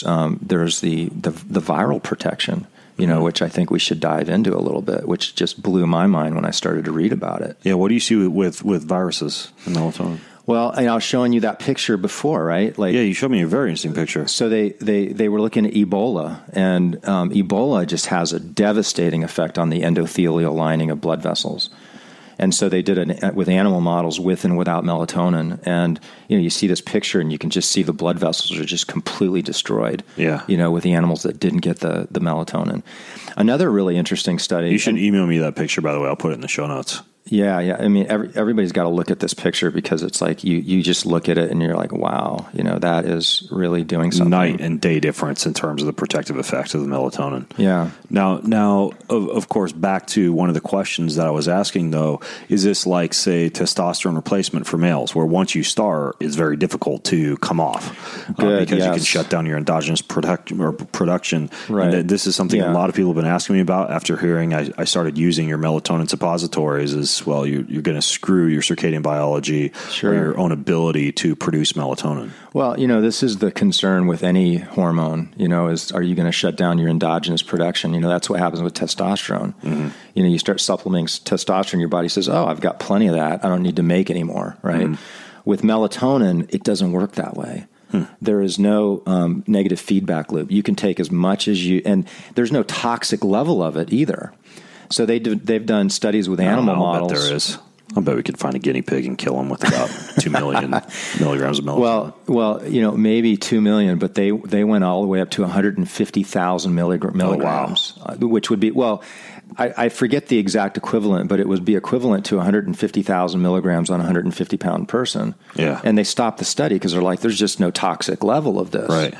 the viral protection, you know, which I think we should dive into a little bit, which just blew my mind when I started to read about it. Yeah, what do you see with viruses and melatonin? Well, I was showing you that picture before, right? Like, yeah, you showed me a very interesting picture. So they were looking at Ebola, and Ebola just has a devastating effect on the endothelial lining of blood vessels. And so they did it with animal models with and without melatonin. And, you know, you see this picture and you can just see the blood vessels are just completely destroyed, you know, with the animals that didn't get the melatonin. Another really interesting study. You should email me that picture, by the way. I'll put it in the show notes. Yeah. I mean, everybody's got to look at this picture because it's like you just look at it and you're like, wow, you know, that is really doing something. Night and day difference in terms of the protective effect of the melatonin. Yeah. Now, of course, back to one of the questions that I was asking, though, is this like, say, testosterone replacement for males, where once you start, it's very difficult to come off because you can shut down your endogenous production. Right. And this is something a lot of people have been asking me about after hearing I started using your melatonin suppositories is, well, you're going to screw your circadian biology or your own ability to produce melatonin. Well, you know, this is the concern with any hormone, you know, are you going to shut down your endogenous production? You know, that's what happens with testosterone. You know, you start supplementing testosterone, your body says, oh, I've got plenty of that. I don't need to make any more, right? With melatonin, it doesn't work that way. There is no negative feedback loop. You can take as much as and there's no toxic level of it either. So they've done studies with animal models. I bet there is. I bet we could find a guinea pig and kill him with about 2 million milligrams of melatonin. Well, you know, maybe 2 million, but they went all the way up to 150,000 milligrams, which would be, well, I forget the exact equivalent, but it would be equivalent to 150,000 milligrams on a 150-pound person. Yeah. And they stopped the study because they're like, there's just no toxic level of this. Right.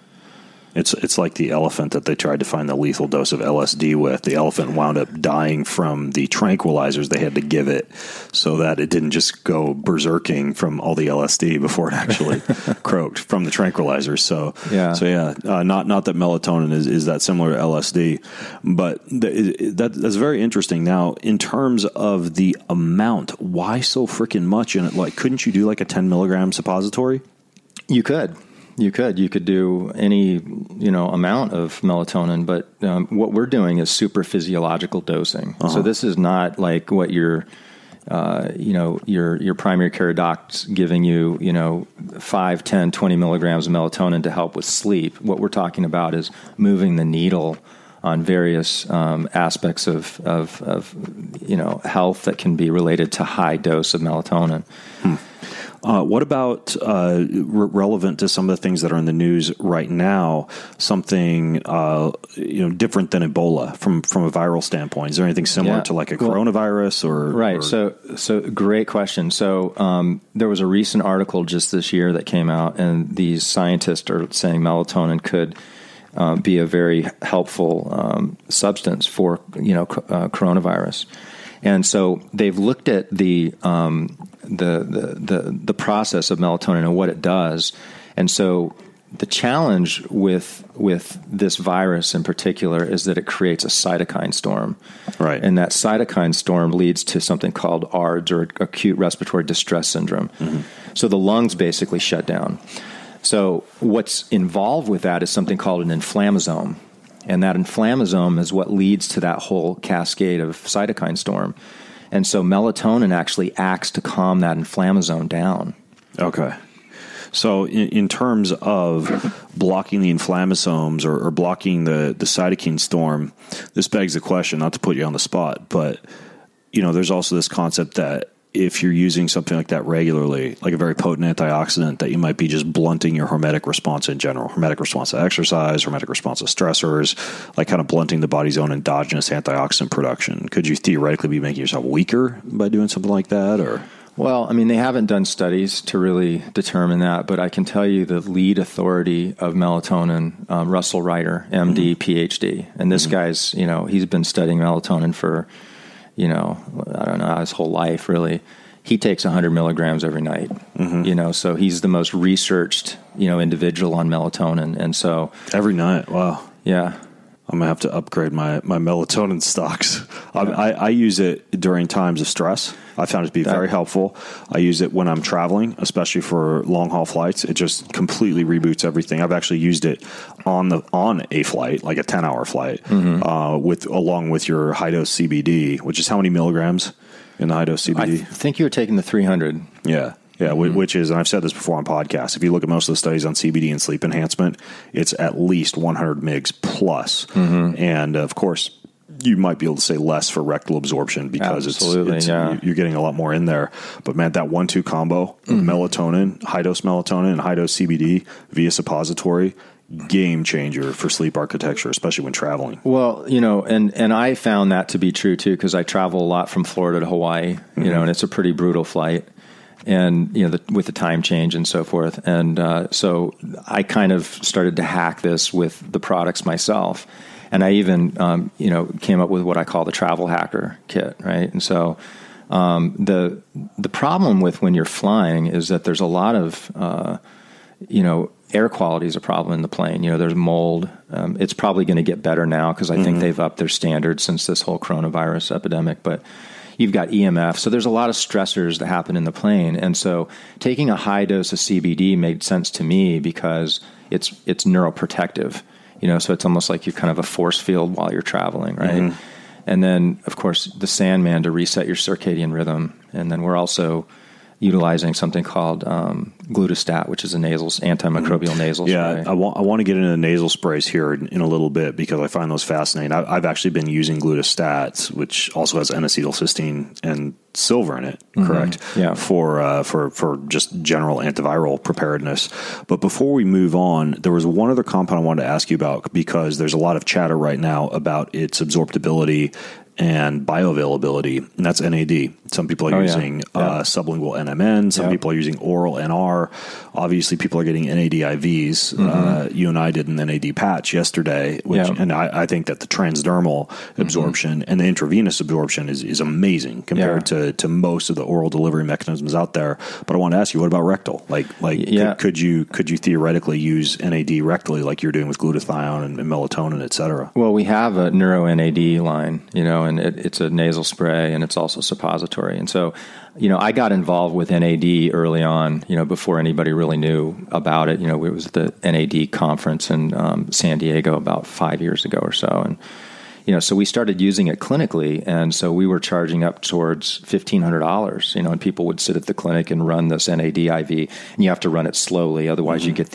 It's like the elephant that they tried to find the lethal dose of LSD with. The elephant wound up dying from the tranquilizers they had to give it so that it didn't just go berserking from all the LSD before it actually croaked from the tranquilizers. So not that melatonin is that similar to LSD, but that's very interesting. Now, in terms of the amount, why so freaking much in it? Like, couldn't you do like a 10 milligram suppository? You could. You could do any, you know, amount of melatonin, but what we're doing is super physiological dosing. So this is not like what your primary care doc's giving you, you know, 5, 10, 20 milligrams of melatonin to help with sleep. What we're talking about is moving the needle on various aspects of health that can be related to high dose of melatonin. What about relevant to some of the things that are in the news right now? Something different than Ebola from a viral standpoint. Is there anything similar to like a coronavirus or right? Or? So great question. So there was a recent article just this year that came out, and these scientists are saying melatonin could be a very helpful substance for coronavirus. And so they've looked at the process of melatonin and what it does. And so the challenge with this virus in particular is that it creates a cytokine storm. Right. And that cytokine storm leads to something called ARDS, or acute respiratory distress syndrome. Mm-hmm. So the lungs basically shut down. So what's involved with that is something called an inflammasome. And that inflammasome is what leads to that whole cascade of cytokine storm. And so melatonin actually acts to calm that inflammasome down. Okay. So in terms of blocking the inflammasomes or blocking the cytokine storm, this begs the question, not to put you on the spot, but there's also this concept that if you're using something like that regularly, like a very potent antioxidant, that you might be just blunting your hormetic response in general, hormetic response to exercise, hormetic response to stressors, like kind of blunting the body's own endogenous antioxidant production. Could you theoretically be making yourself weaker by doing something like that? Or well, I mean, they haven't done studies to really determine that, but I can tell you the lead authority of melatonin, Russell Reiter, MD, PhD, and this guy's, he's been studying melatonin for I don't know, his whole life, really. He takes 100 milligrams every night, so he's the most researched, individual on melatonin. And so every night, wow. Yeah. I'm going to have to upgrade my melatonin stocks. I use it during times of stress. I found it to be very helpful. I use it when I'm traveling, especially for long haul flights. It just completely reboots everything. I've actually used it on a flight, like a 10-hour flight, along with your high dose CBD, which is how many milligrams in the high dose CBD? I think you were taking the 300. Yeah. Yeah, which is, and I've said this before on podcasts, if you look at most of the studies on CBD and sleep enhancement, it's at least 100 mgs plus. And of course, you might be able to say less for rectal absorption because you're getting a lot more in there. But man, that 1-2 combo of melatonin, high dose melatonin and high dose CBD via suppository, game changer for sleep architecture, especially when traveling. Well, and I found that to be true too, because I travel a lot from Florida to Hawaii, and it's a pretty brutal flight. And, with the time change and so forth. And so I kind of started to hack this with the products myself. And I even, came up with what I call the travel hacker kit, right? And so the problem with when you're flying is that there's a lot of, air quality is a problem in the plane. There's mold. It's probably going to get better now because I think they've upped their standards since this whole coronavirus epidemic. But you've got EMF. So there's a lot of stressors that happen in the plane. And so taking a high dose of CBD made sense to me because it's neuroprotective, so it's almost like you're kind of a force field while you're traveling, right? And then, of course, the Sandman to reset your circadian rhythm. And then we're also utilizing something called Glutastat, which is a antimicrobial nasal spray. Yeah, I want to get into the nasal sprays here in a little bit because I find those fascinating. I've actually been using Glutastat, which also has N-acetylcysteine and silver in it, correct? Yeah. For just general antiviral preparedness. But before we move on, there was one other compound I wanted to ask you about because there's a lot of chatter right now about its absorptibility and bioavailability, and that's NAD. Some people are using sublingual NMN. Some people are using oral NR. Obviously, people are getting NAD IVs. You and I did an NAD patch yesterday, and I think that the transdermal absorption and the intravenous absorption is amazing compared to most of the oral delivery mechanisms out there. But I want to ask you, what about rectal? Could you theoretically use NAD rectally like you're doing with glutathione and melatonin, et cetera? Well, we have a neuro NAD line, and it's a nasal spray and it's also suppository. And so, I got involved with NAD early on, before anybody really knew about it. It was the NAD conference in San Diego about 5 years ago or so. And, so we started using it clinically. And so we were charging up towards $1,500, and people would sit at the clinic and run this NAD IV, and you have to run it slowly. Otherwise you get these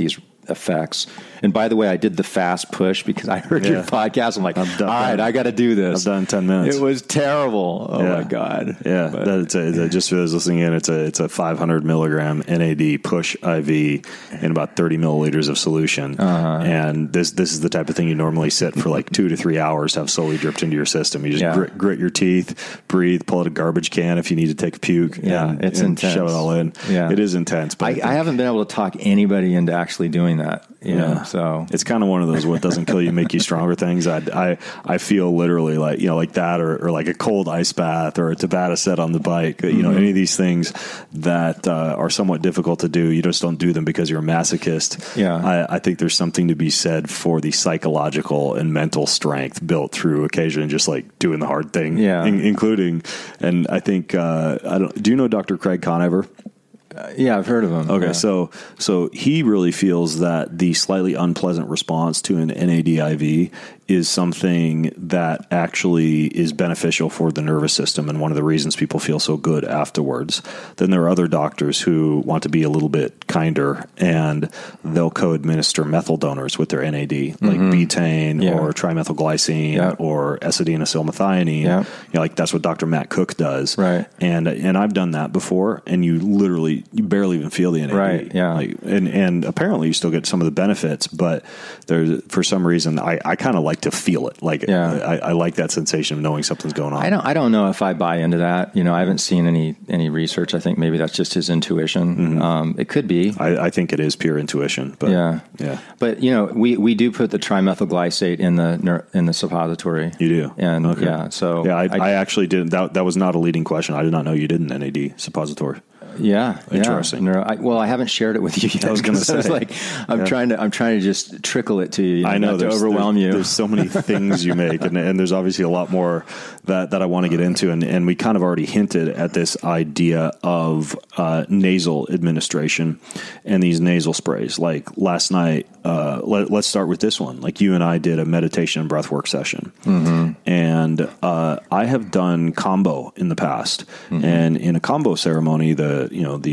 effects. And by the way, I did the fast push because I heard your podcast. I'm like, all right, I got to do this. I've done 10 minutes. It was terrible. Oh my God. Yeah. Just for those listening in, it's a 500 milligram NAD push IV in about 30 milliliters of solution. And this is the type of thing you normally sit for like 2 to 3 hours to have slowly dripped into your system. You just grit your teeth, breathe, pull out a garbage can if you need to take a puke. Yeah. It's intense. Shove it all in. Yeah. It is intense. But I haven't been able to talk anybody into actually doing that. You know, so it's kind of one of those what doesn't kill you make you stronger things. I feel literally like, like that or like a cold ice bath or a Tabata set on the bike, any of these things that are somewhat difficult to do. You just don't do them because you're a masochist. Yeah. I think there's something to be said for the psychological and mental strength built through occasionally just like doing the hard thing, including, and I think, do you know Dr. Craig Conover? Yeah, I've heard of him. Okay, so he really feels that the slightly unpleasant response to an NAD IV is something that actually is beneficial for the nervous system and one of the reasons people feel so good afterwards. Then there are other doctors who want to be a little bit kinder and they'll co-administer methyl donors with their NAD, like betaine or trimethylglycine or acetylmethionine. Like that's what Dr. Matt Cook does. Right. And I've done that before, and you barely even feel the NAD. Right. Yeah. And apparently you still get some of the benefits, but there's for some reason I kind of like to feel it. I like that sensation of knowing something's going on. I don't know if I buy into that. I haven't seen any research. I think maybe that's just his intuition. It could be. I think it is pure intuition. But yeah. But we do put the trimethylglycate in the suppository. You do, and I actually didn't. That was not a leading question. I did not know you did an NAD suppository. Yeah, interesting. Yeah. I haven't shared it with you yet. I was going to say, I'm trying to just trickle it to you. I know not to overwhelm you. There's so many things you make, and there's obviously a lot more that I want to get into, and we kind of already hinted at this idea of nasal administration and these nasal sprays. Like last night, let's start with this one. Like you and I did a meditation and breathwork session, and I have done combo in the past, and in a combo ceremony, the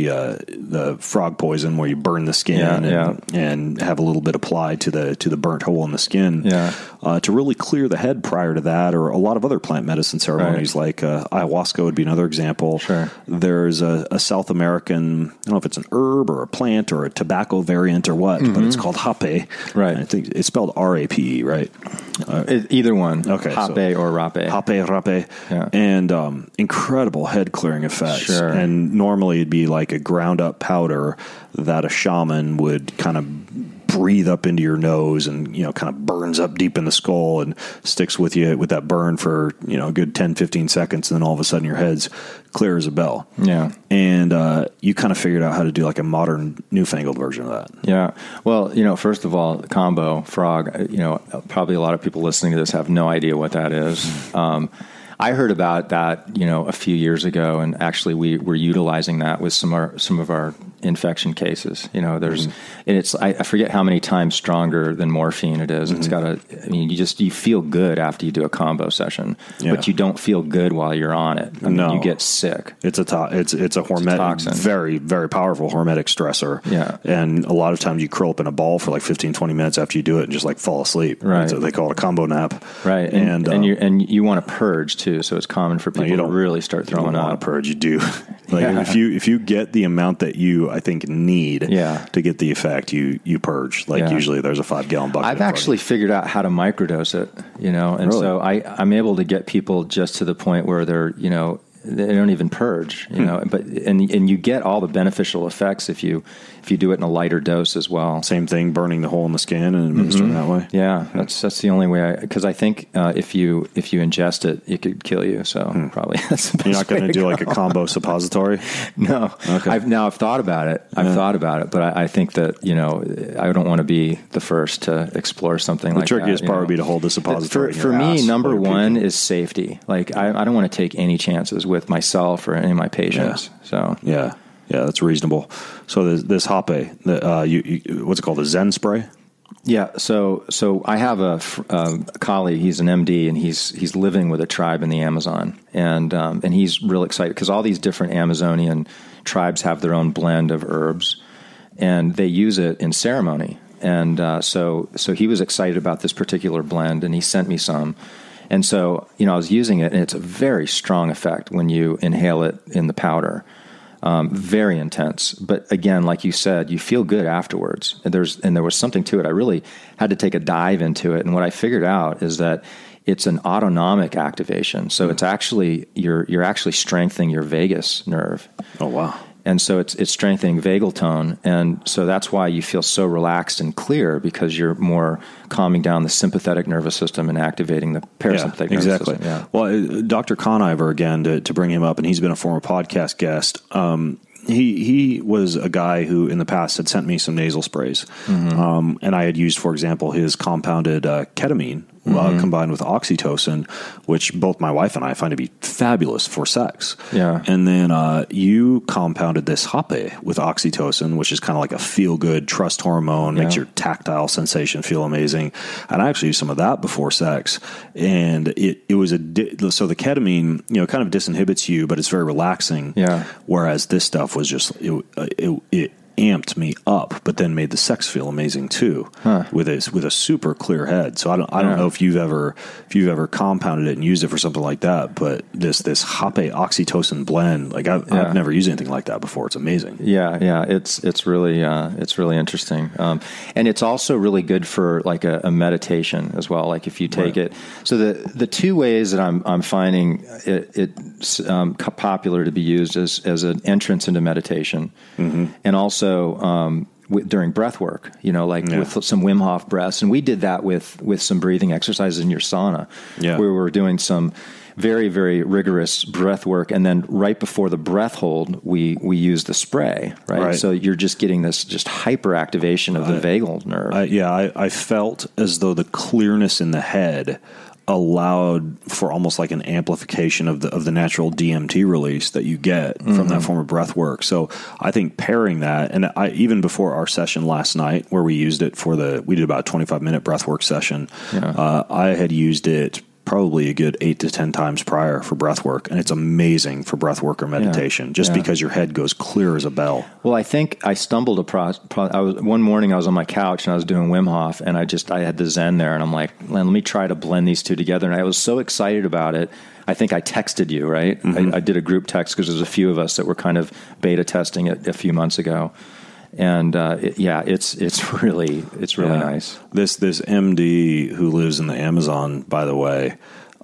frog poison where you burn the skin and have a little bit applied to the burnt hole in the skin to really clear the head prior to that, or a lot of other plant medicine ceremonies like ayahuasca would be another example. Sure. There's a South American, I don't know if it's an herb or a plant or a tobacco variant or what, but it's called hape. Right. I think it's spelled R-A-P-E, right? Either one. Okay. Hape or rape. Hape. Yeah. And incredible head clearing effects. Sure. And normally it'd be like a ground up powder that a shaman would kind of breathe up into your nose and, kind of burns up deep in the skull and sticks with you with that burn for, a good 10, 15 seconds. And then all of a sudden your head's clear as a bell. Yeah. And you kind of figured out how to do like a modern newfangled version of that. Yeah. Well, first of all, combo frog, probably a lot of people listening to this have no idea what that is. I heard about that, a few years ago, and actually we were utilizing that with some of our infection cases. There's, and it's I forget how many times stronger than morphine it is. It's got you feel good after you do a combo session, but you don't feel good while you're on it. You get sick. It's a hormetic, toxin. Very, very powerful hormetic stressor. Yeah. And a lot of times you curl up in a ball for like 15, 20 minutes after you do it and just like fall asleep. Right. So they call it a combo nap. Right. And you want to purge too. So it's common for people to really start throwing up. You don't want to purge. You do. If you get the amount that you, I think, need to get the effect, you purge. Usually there's a 5-gallon bucket. I've actually figured out how to microdose it, and really? So I'm able to get people just to the point where they're, they don't even purge, but you get all the beneficial effects if you do it in a lighter dose as well. Same thing, burning the hole in the skin and administering that way. Yeah, that's the only way. Because I think if you ingest it could kill you. So probably that's the best. You're not going to do go. like a combo suppository? No. Okay. I've thought about it. Thought about it, but I think that I don't want to be the first to explore something like that. The trickiest part would be to hold the suppository. For me, number one is safety. Like I don't want to take any chances with myself or any of my patients. Yeah. So yeah, that's reasonable. So this hape, what's it called, the Zen spray? Yeah. So I have a colleague. He's an MD, and he's living with a tribe in the Amazon, and he's real excited because all these different Amazonian tribes have their own blend of herbs, and they use it in ceremony. And so he was excited about this particular blend, and he sent me some. And so, I was using it, and it's a very strong effect when you inhale it in the powder. Very intense. But again, like you said, you feel good afterwards. And there was something to it. I really had to take a dive into it. And what I figured out is that it's an autonomic activation. So it's actually, you're actually strengthening your vagus nerve. Oh, wow. And so it's strengthening vagal tone. And so that's why you feel so relaxed and clear, because you're more calming down the sympathetic nervous system and activating the parasympathetic nervous system. Yeah. Well, Dr. Conover, again, to bring him up, and he's been a former podcast guest, he was a guy who in the past had sent me some nasal sprays. And I had used, for example, his compounded ketamine combined with oxytocin, which both my wife and I find to be fabulous for sex. Yeah. And then you compounded this hape with oxytocin, which is kind of like a feel-good trust hormone, makes your tactile sensation feel amazing. And I actually used some of that before sex. And it was so the ketamine, kind of disinhibits you, but it's very relaxing. Yeah. Whereas this stuff was just, it amped me up, but then made the sex feel amazing too, with a super clear head. So I don't know if you've ever compounded it and used it for something like that, but this hape oxytocin blend, like I've never used anything like that before. It's amazing. Yeah. It's really interesting. And it's also really good for like a meditation as well. Like if you take it, so the two ways that I'm finding it's popular to be used as an entrance into meditation, and also during breath work, with some Wim Hof breaths. And we did that with some breathing exercises in your sauna, where we were doing some very, very rigorous breath work. And then right before the breath hold, we use the spray, right? So you're just getting this just hyperactivation of the vagal nerve. I felt as though the clearness in the head allowed for almost like an amplification of the natural DMT release that you get from that form of breath work. So I think pairing that, and even before our session last night where we used it we did about a 25-minute breath work session, I had used it probably a good 8 to 10 times prior for breath work. And it's amazing for breath work or meditation, because your head goes clear as a bell. Well, I think I stumbled across, one morning I was on my couch and I was doing Wim Hof, and I had the Zen there, and I'm like, let me try to blend these two together. And I was so excited about it. I think I texted you, right? I did a group text because there's a few of us that were kind of beta testing it a few months ago. And it's really nice. This MD who lives in the Amazon, by the way,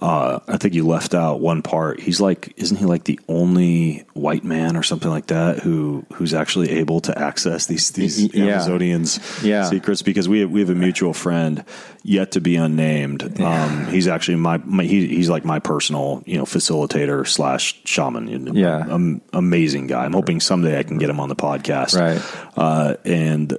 I think you left out one part. Isn't he like the only white man or something like that who's actually able to access these Amazonians' secrets? Because we have a mutual friend, yet to be unnamed. He's actually he's like my personal facilitator / shaman. Amazing guy. I'm hoping someday I can get him on the podcast. Right. And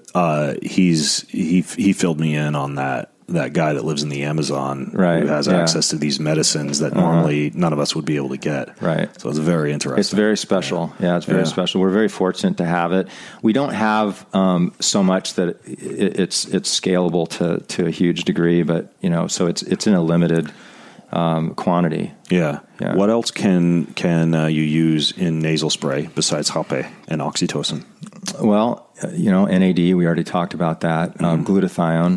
he filled me in on that guy that lives in the Amazon who has access to these medicines that normally none of us would be able to get. Right. So it's very interesting. It's very special. Yeah, it's very special. We're very fortunate to have it. We don't have so much that it's scalable to a huge degree, but so it's in a limited quantity. Yeah. What else can you use in nasal spray besides hape and oxytocin? Well, NAD, we already talked about that. Glutathione.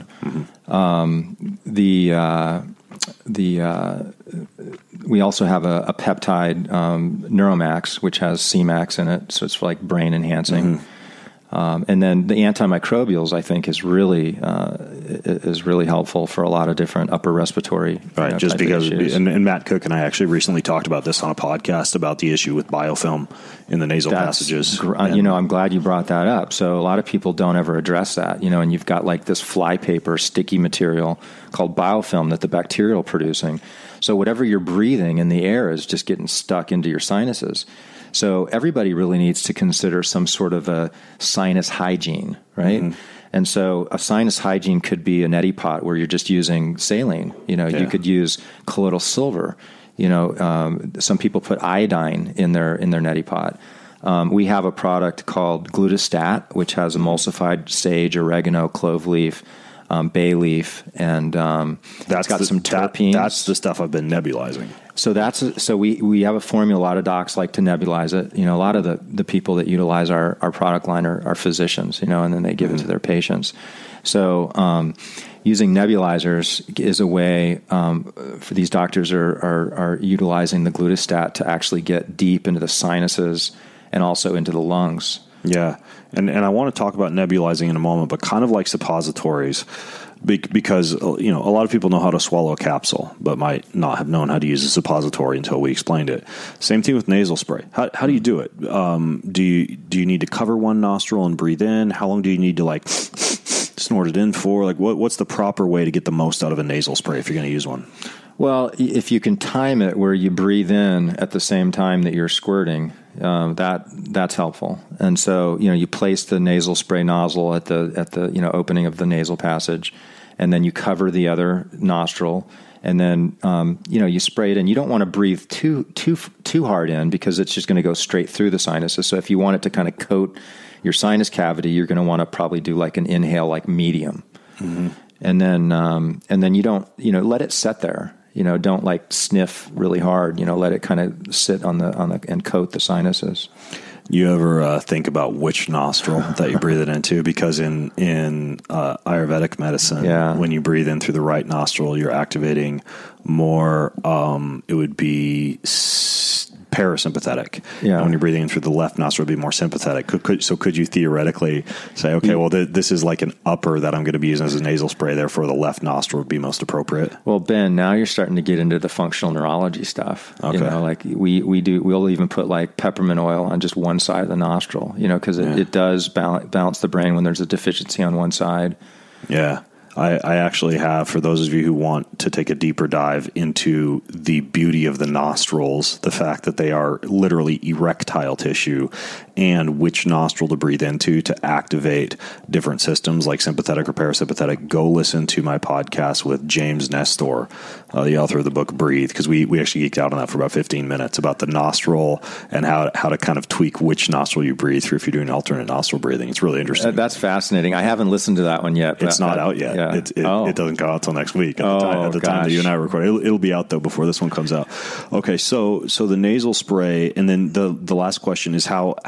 We also have a peptide, Neuromax, which has CMAX in it, so it's like brain enhancing. And then the antimicrobials, I think, is really helpful for a lot of different upper respiratory just because issues. And Matt Cook and I actually recently talked about this on a podcast about the issue with biofilm in the nasal passages. I'm glad you brought that up. So a lot of people don't ever address that, and you've got like this flypaper sticky material called biofilm that the bacteria are producing. So whatever you're breathing in the air is just getting stuck into your sinuses. So everybody really needs to consider some sort of a sinus hygiene, right? And so a sinus hygiene could be a neti pot where you're just using saline. You could use colloidal silver. Some people put iodine in their neti pot. We have a product called Glutastat, which has emulsified sage, oregano, clove leaf, bay leaf, and it's got some terpenes. That's the stuff I've been nebulizing. So we have a formula. A lot of docs like to nebulize it. A lot of the people that utilize our product line are physicians, and then they give it to their patients. So using nebulizers is a way for these doctors are utilizing the glutastat to actually get deep into the sinuses and also into the lungs. Yeah, and I want to talk about nebulizing in a moment, but kind of like suppositories, because a lot of people know how to swallow a capsule, but might not have known how to use a suppository until we explained it. Same thing with nasal spray. How do you do it? Do you need to cover one nostril and breathe in? How long do you need to snort it in for? What's the proper way to get the most out of a nasal spray if you're going to use one? Well, if you can time it where you breathe in at the same time that you're squirting, that's helpful. And so, you place the nasal spray nozzle at the opening of the nasal passage, and then you cover the other nostril, and then you spray it in. You don't want to breathe too hard in, because it's just going to go straight through the sinuses. So if you want it to kind of coat your sinus cavity, you're going to want to probably do an inhale, medium. Mm-hmm. And then you don't, let it set there. Don't sniff really hard. Let it kind of sit on the and coat the sinuses. You ever think about which nostril that you breathe it into? Because in Ayurvedic medicine, when you breathe in through the right nostril, you're activating more. It would be parasympathetic. Yeah. And when you're breathing in through the left nostril, it'd be more sympathetic. Could you theoretically say, okay, well, this is like an upper that I'm going to be using as a nasal spray, therefore the left nostril would be most appropriate? Well, Ben, now you're starting to get into the functional neurology stuff. Okay. We'll even put peppermint oil on just one side of the nostril, because it does balance the brain when there's a deficiency on one side. Yeah. I actually have, for those of you who want to take a deeper dive into the beauty of the nostrils, the fact that they are literally erectile tissue, and which nostril to breathe into to activate different systems like sympathetic or parasympathetic, go listen to my podcast with James Nestor, the author of the book Breathe, because we actually geeked out on that for about 15 minutes about the nostril and how to kind of tweak which nostril you breathe through if you're doing alternate nostril breathing. It's really interesting. That's fascinating. I haven't listened to that one yet. It's not out yet. Yeah. It doesn't come out till next week at the time that you and I record. It'll be out though before this one comes out. Okay, so the nasal spray, and then the last question is how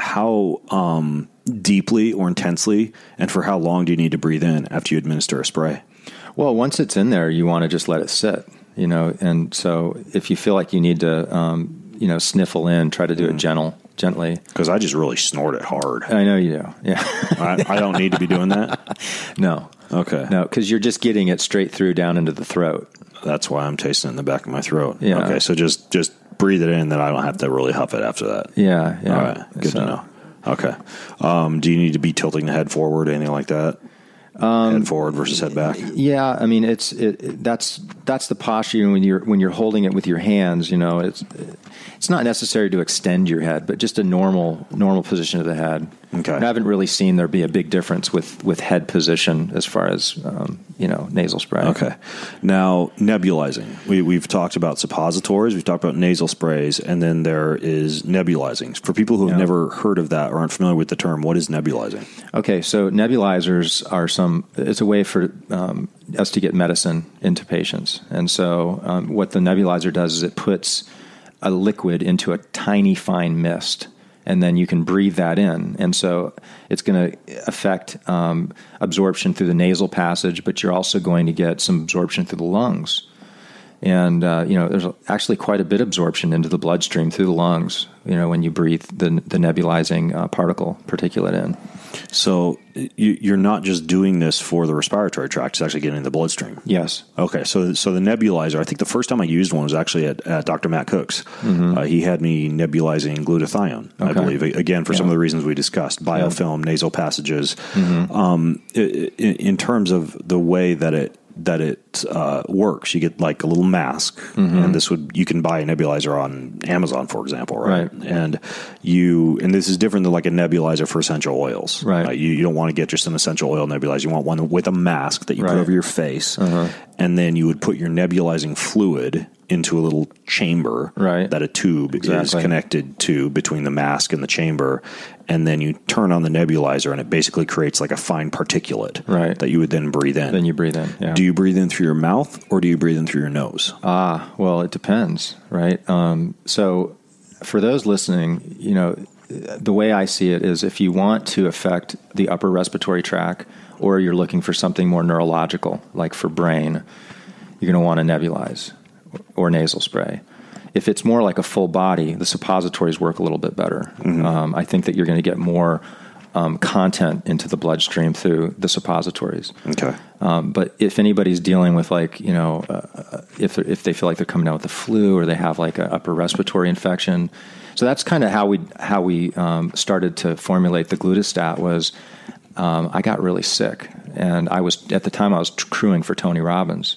deeply or intensely and for how long do you need to breathe in after you administer a spray? Well, once it's in there, you want to just let it sit, and so if you feel like you need to, sniffle in, try to do it gently. Because I just really snort it hard. I know you do. Yeah. I don't need to be doing that? No. Okay. No, because you're just getting it straight through down into the throat. That's why I'm tasting it in the back of my throat. Yeah. Okay, so just breathe it in, then I don't have to really huff it after that. Yeah. All right, good to know. Okay. Do you need to be tilting the head forward, anything like that? Head forward versus head back. Yeah, I mean that's the posture when you're holding it with your hands. It's not necessary to extend your head, but just a normal position of the head. Okay. I haven't really seen there be a big difference with head position as far as nasal spray. Okay. Now nebulizing. We've talked about suppositories. We've talked about nasal sprays, and then there is nebulizing. For people who have never heard of that or aren't familiar with the term, what is nebulizing? Okay, so nebulizers are it's a way for us to get medicine into patients. And so what the nebulizer does is it puts a liquid into a tiny fine mist, and then you can breathe that in. And so it's going to affect absorption through the nasal passage, but you're also going to get some absorption through the lungs. And, there's actually quite a bit of absorption into the bloodstream through the lungs, when you breathe the nebulizing particulate in. So you're not just doing this for the respiratory tract; it's actually getting in the bloodstream. Yes. Okay. So the nebulizer. I think the first time I used one was actually at Dr. Matt Cook's. Mm-hmm. He had me nebulizing glutathione. Okay. I believe again for some of the reasons we discussed: biofilm, nasal passages. Mm-hmm. In terms of the way that it works, you get like a little mask, and you can buy a nebulizer on Amazon, for example, right? And this is different than like a nebulizer for essential oils, right? You don't want to get just an essential oil nebulizer. You want one with a mask that you put over your face, and then you would put your nebulizing fluid into a little chamber Right. that a tube is Exactly. connected to between the mask and the chamber. And then you turn on the nebulizer, and it basically creates like a fine particulate Right. that you would then breathe in. Then you breathe in. Yeah. Do you breathe in through your mouth, or do you breathe in through your nose? Well, it depends, right? So for those listening, the way I see it is if you want to affect the upper respiratory tract, or you're looking for something more neurological, like for brain, you're going to want to nebulize or nasal spray. If it's more like a full body, the suppositories work a little bit better. I think that you're going to get more content into the bloodstream through the suppositories. Okay. But if anybody's dealing with if they feel like they're coming down with the flu, or they have like an upper respiratory infection, so that's kind of how we started to formulate the Glutastat. Was I got really sick, and I was crewing for Tony Robbins.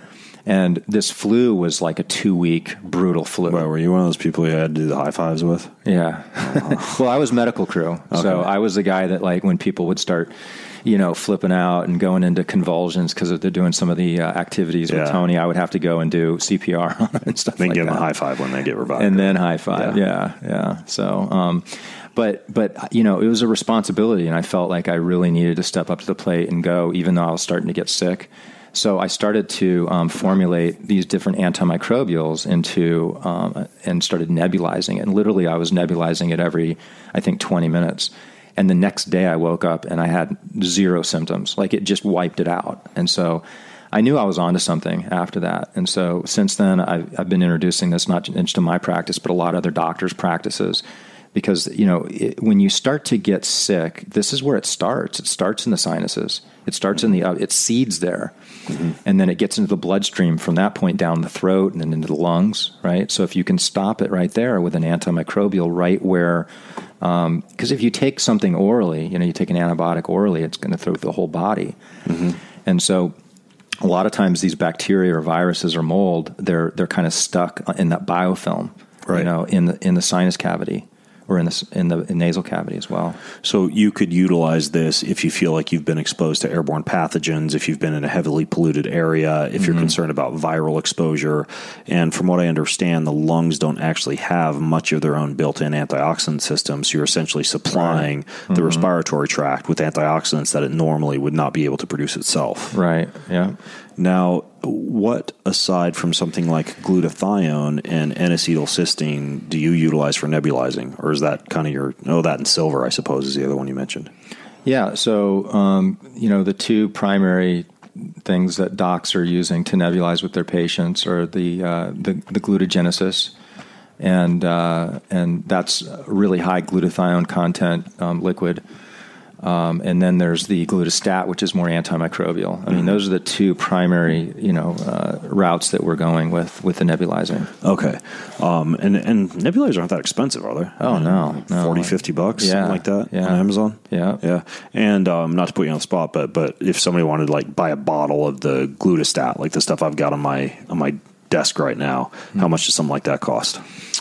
And this flu was like a 2-week brutal flu. Well, were you one of those people you had to do the high fives with? Yeah. Well, I was medical crew. So I was the guy that, like, when people would start, flipping out and going into convulsions because they're doing some of the activities with Tony, I would have to go and do CPR on it and stuff Then like give that. them a high five when they get revived. And then high five. Yeah. So, but it was a responsibility, and I felt like I really needed to step up to the plate and go, even though I was starting to get sick. So I started to formulate these different antimicrobials into and started nebulizing it. And literally, I was nebulizing it every, I think, 20 minutes. And the next day, I woke up and I had 0 symptoms. Like, it just wiped it out. And so I knew I was onto something after that. And so since then, I've been introducing this not just to my practice, but a lot of other doctors' practices. Because, when you start to get sick, this is where it starts. It starts in the sinuses. It starts it seeds there. Mm-hmm. And then it gets into the bloodstream from that point down the throat and then into the lungs, right? So if you can stop it right there with an antimicrobial right where, because if you take something orally, you take an antibiotic orally, it's going to throw the whole body. Mm-hmm. And so a lot of times these bacteria or viruses or mold, they're kind of stuck in that biofilm, right. In the sinus cavity. Or in the nasal cavity as well. So you could utilize this if you feel like you've been exposed to airborne pathogens, if you've been in a heavily polluted area, if you're concerned about viral exposure. And from what I understand, the lungs don't actually have much of their own built-in antioxidant system. So you're essentially supplying the respiratory tract with antioxidants that it normally would not be able to produce itself. Right, yeah. Now, what, aside from something like glutathione and N-acetylcysteine, do you utilize for nebulizing? Or is that kind of that and silver, I suppose, is the other one you mentioned? Yeah, so, the two primary things that docs are using to nebulize with their patients are the glutagenesis, and that's really high glutathione content liquid. And then there's the Glutastat, which is more antimicrobial. I mean, those are the two primary, routes that we're going with the nebulizing. Okay. And nebulizers aren't that expensive, are they? Oh, no. $40, $50, something like that on Amazon? Yeah. Yeah. And not to put you on the spot, but if somebody wanted to buy a bottle of the Glutastat, like the stuff I've got on my desk right now, how much does something like that cost?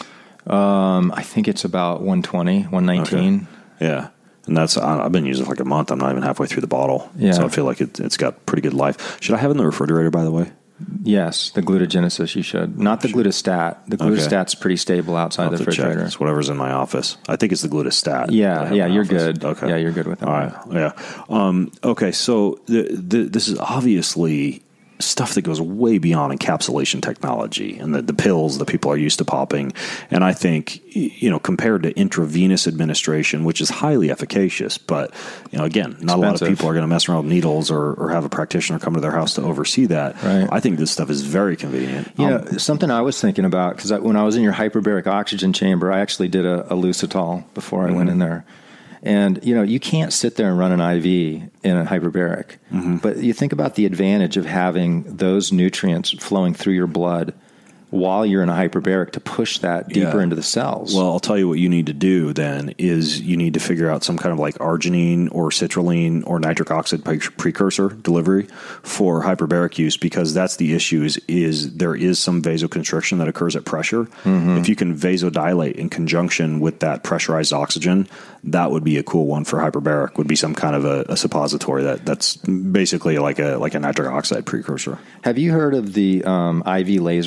I think it's about $120, $119. Okay. Yeah. And I've been using it for like a month. I'm not even halfway through the bottle. Yeah. So I feel like it's got pretty good life. Should I have it in the refrigerator, by the way? Yes, the glutagenesis you should. Not the Glutastat. The Glutastat's pretty stable outside the refrigerator. It's whatever's in my office. I think it's the Glutastat. Yeah, you're good. Okay. Yeah, you're good with that. All right, yeah. Okay, so this is obviously stuff that goes way beyond encapsulation technology and the pills that people are used to popping. And I think, compared to intravenous administration, which is highly efficacious, but, again, not a lot of people are going to mess around with needles or have a practitioner come to their house to oversee that. Right. I think this stuff is very convenient. Something I was thinking about, because when I was in your hyperbaric oxygen chamber, I actually did a Lucitol before I went in there. And, you can't sit there and run an IV in a hyperbaric. Mm-hmm. But you think about the advantage of having those nutrients flowing through your blood while you're in a hyperbaric to push that deeper into the cells. Well, I'll tell you what you need to do then is you need to figure out some kind of like arginine or citrulline or nitric oxide precursor delivery for hyperbaric use, because that's the issue is there is some vasoconstriction that occurs at pressure. Mm-hmm. If you can vasodilate in conjunction with that pressurized oxygen, that would be a cool one for hyperbaric, would be some kind of a suppository that's basically like a nitric oxide precursor. Have you heard of the IV laser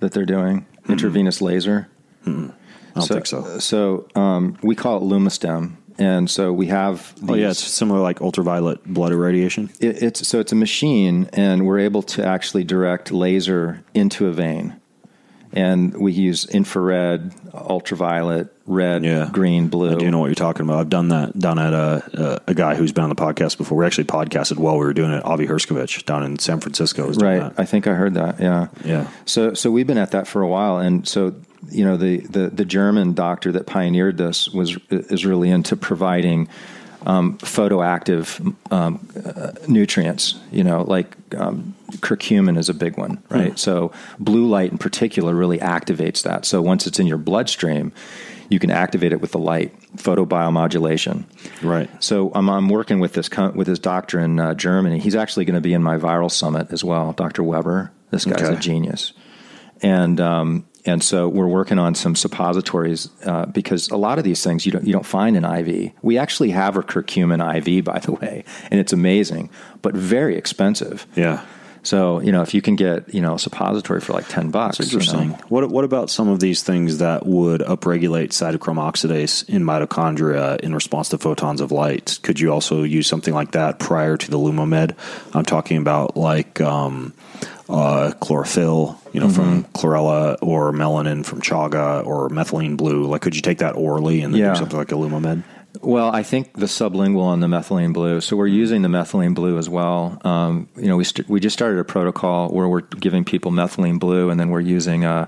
that they're doing, intravenous laser. I don't think so. So we call it Lumistem. And so we have these, it's similar like ultraviolet blood irradiation. It's a machine, and we're able to actually direct laser into a vein. And we use infrared, ultraviolet, red, green, blue. I do know what you're talking about. I've done that down at a guy who's been on the podcast before. We actually podcasted while we were doing it. Avi Herskovich down in San Francisco was doing that. I think I heard that. Yeah. Yeah. So we've been at that for a while, and so the German doctor that pioneered this is really into providing photoactive nutrients, like curcumin is a big one, right? So blue light in particular really activates that. So once it's in your bloodstream, you can activate it with the light, photobiomodulation. Right. So I'm working with this doctor in Germany. He's actually going to be in my viral summit as well, Dr. Weber. This guy's a genius. And so we're working on some suppositories because a lot of these things you don't find in IV. We actually have a curcumin IV, by the way, and it's amazing, but very expensive. Yeah. So if you can get a suppository for like $10, that's interesting. What about some of these things that would upregulate cytochrome oxidase in mitochondria in response to photons of light? Could you also use something like that prior to the Lumomed? I'm talking about like chlorophyll, from chlorella, or melanin from chaga, or methylene blue. Like, could you take that orally and then do something like a Lumomed? Well, I think the sublingual and the methylene blue. So we're using the methylene blue as well. We just started a protocol where we're giving people methylene blue, and then we're using a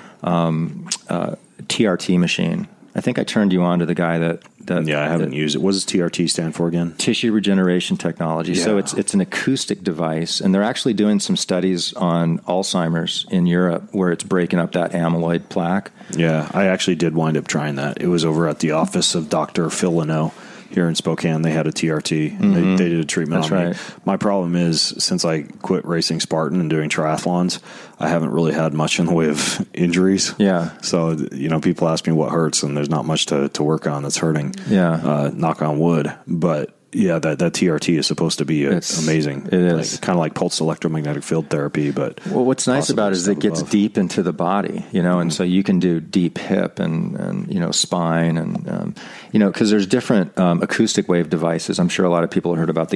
TRT machine. I think I turned you on to the guy that I haven't used it. What does TRT stand for again? Tissue regeneration technology. Yeah. So it's an acoustic device, and they're actually doing some studies on Alzheimer's in Europe where it's breaking up that amyloid plaque. Yeah, I actually did wind up trying that. It was over at the office of Dr. Phil Leno here in Spokane. They had a TRT. Mm-hmm. They did a treatment on me. My problem is, since I quit racing Spartan and doing triathlons, I haven't really had much in the way of injuries. Yeah. So, people ask me what hurts, and there's not much to work on that's hurting. Yeah. Knock on wood. But yeah, that TRT is supposed to be amazing. It is. Kind of like pulsed electromagnetic field therapy. But what's nice about it is it gets deep into the body, and so you can do deep hip and spine and, because there's different acoustic wave devices. I'm sure a lot of people have heard about the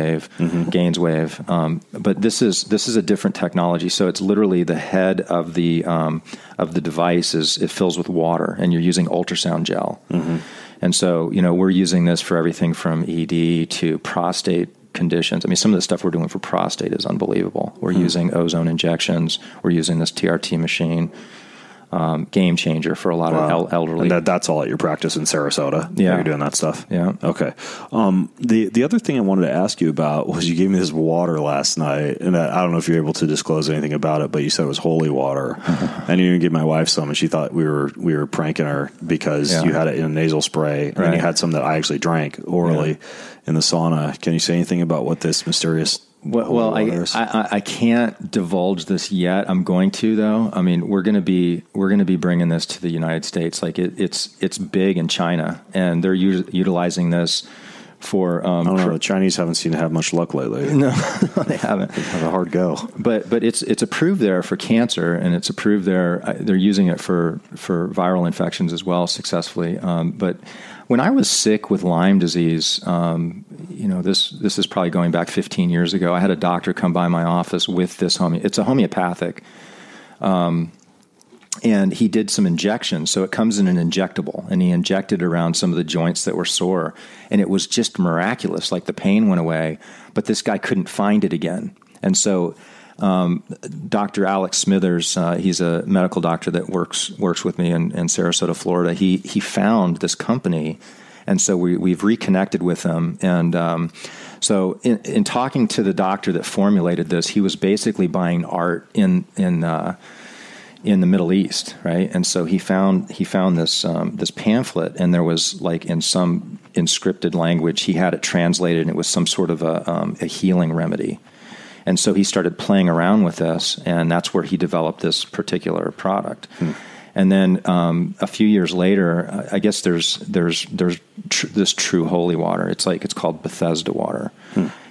Gainswave. But this is a different technology. So it's literally the head of the device it fills with water, and you're using ultrasound gel. Mm-hmm. And so, we're using this for everything from ED to prostate conditions. I mean, some of the stuff we're doing for prostate is unbelievable. We're using ozone injections. We're using this TRT machine. Game changer for a lot of elderly. And that's all at your practice in Sarasota? Yeah. You're doing that stuff? Yeah. Okay. The other thing I wanted to ask you about was you gave me this water last night, and I don't know if you're able to disclose anything about it, but you said it was holy water. And you didn't give my wife some, and she thought we were pranking her because you had it in a nasal spray, and then you had some that I actually drank orally in the sauna. Can you say anything about what this mysterious Well, I can't divulge this yet. I'm going to, though. I mean, we're going to be bringing this to the United States. Like it's big in China, and they're utilizing this for. I don't know. The Chinese haven't seemed to have much luck lately. No, they haven't. They have a hard go. But it's approved there for cancer, and it's approved there. They're using it for viral infections as well successfully. But when I was sick with Lyme disease, this is probably going back 15 years ago. I had a doctor come by my office with this it's a homeopathic, and he did some injections. So it comes in an injectable, and he injected around some of the joints that were sore, and it was just miraculous. Like the pain went away, but this guy couldn't find it again. And so Dr. Alex Smithers, he's a medical doctor that works with me in Sarasota, Florida. He found this company, and so we've reconnected with them. And so in talking to the doctor that formulated this, he was basically buying art in the Middle East, right? And so he found this pamphlet, and there was like in some inscripted language, he had it translated, and it was some sort of a healing remedy. And so he started playing around with this, and that's where he developed this particular product. And then a few years later, I guess there's this true holy water. It's called Bethesda water,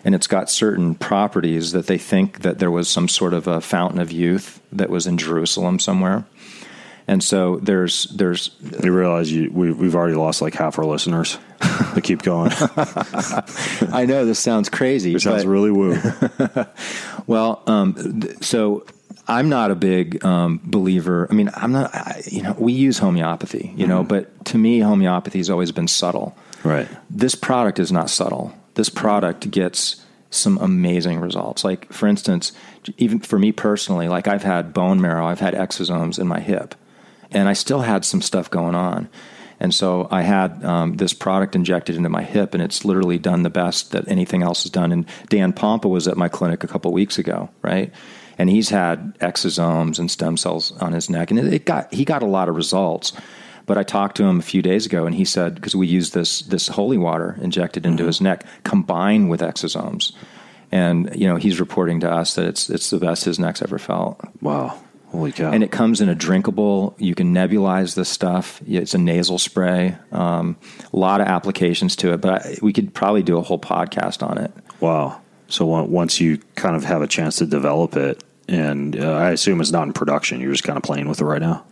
and it's got certain properties that they think that there was some sort of a fountain of youth that was in Jerusalem somewhere. And so there's. You realize we've already lost like half our listeners. They keep going. I know this sounds crazy. It sounds really woo. Well, so I'm not a big believer. I mean, we use homeopathy, but to me, homeopathy has always been subtle. Right. This product is not subtle. This product gets some amazing results. Like, for instance, even for me personally, like I've had bone marrow, I've had exosomes in my hip, and I still had some stuff going on. And so I had this product injected into my hip, and it's literally done the best that anything else has done. And Dan Pompa was at my clinic a couple of weeks ago, right? And he's had exosomes and stem cells on his neck, and he got a lot of results. But I talked to him a few days ago, and he said, because we used this holy water injected into his neck combined with exosomes. And, he's reporting to us that it's the best his neck's ever felt. Wow. Holy cow. And it comes in a drinkable, you can nebulize this stuff. It's a nasal spray. A lot of applications to it, but we could probably do a whole podcast on it. Wow. So once you kind of have a chance to develop it, and I assume it's not in production, you're just kind of playing with it right now?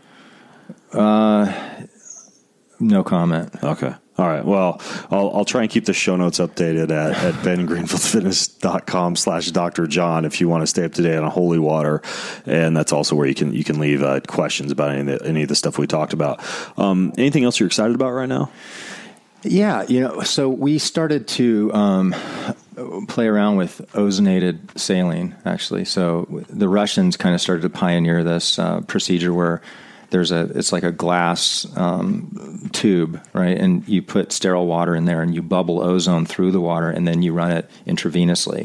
No comment. Okay. All right. Well, I'll try and keep the show notes updated at bengreenfieldfitness.com/Dr. John if you want to stay up to date on holy water. And that's also where you can leave questions about any of the stuff we talked about. Anything else you're excited about right now? Yeah. So we started to play around with ozonated saline, actually. So the Russians kind of started to pioneer this procedure where it's like a glass tube, right? And you put sterile water in there and you bubble ozone through the water and then you run it intravenously.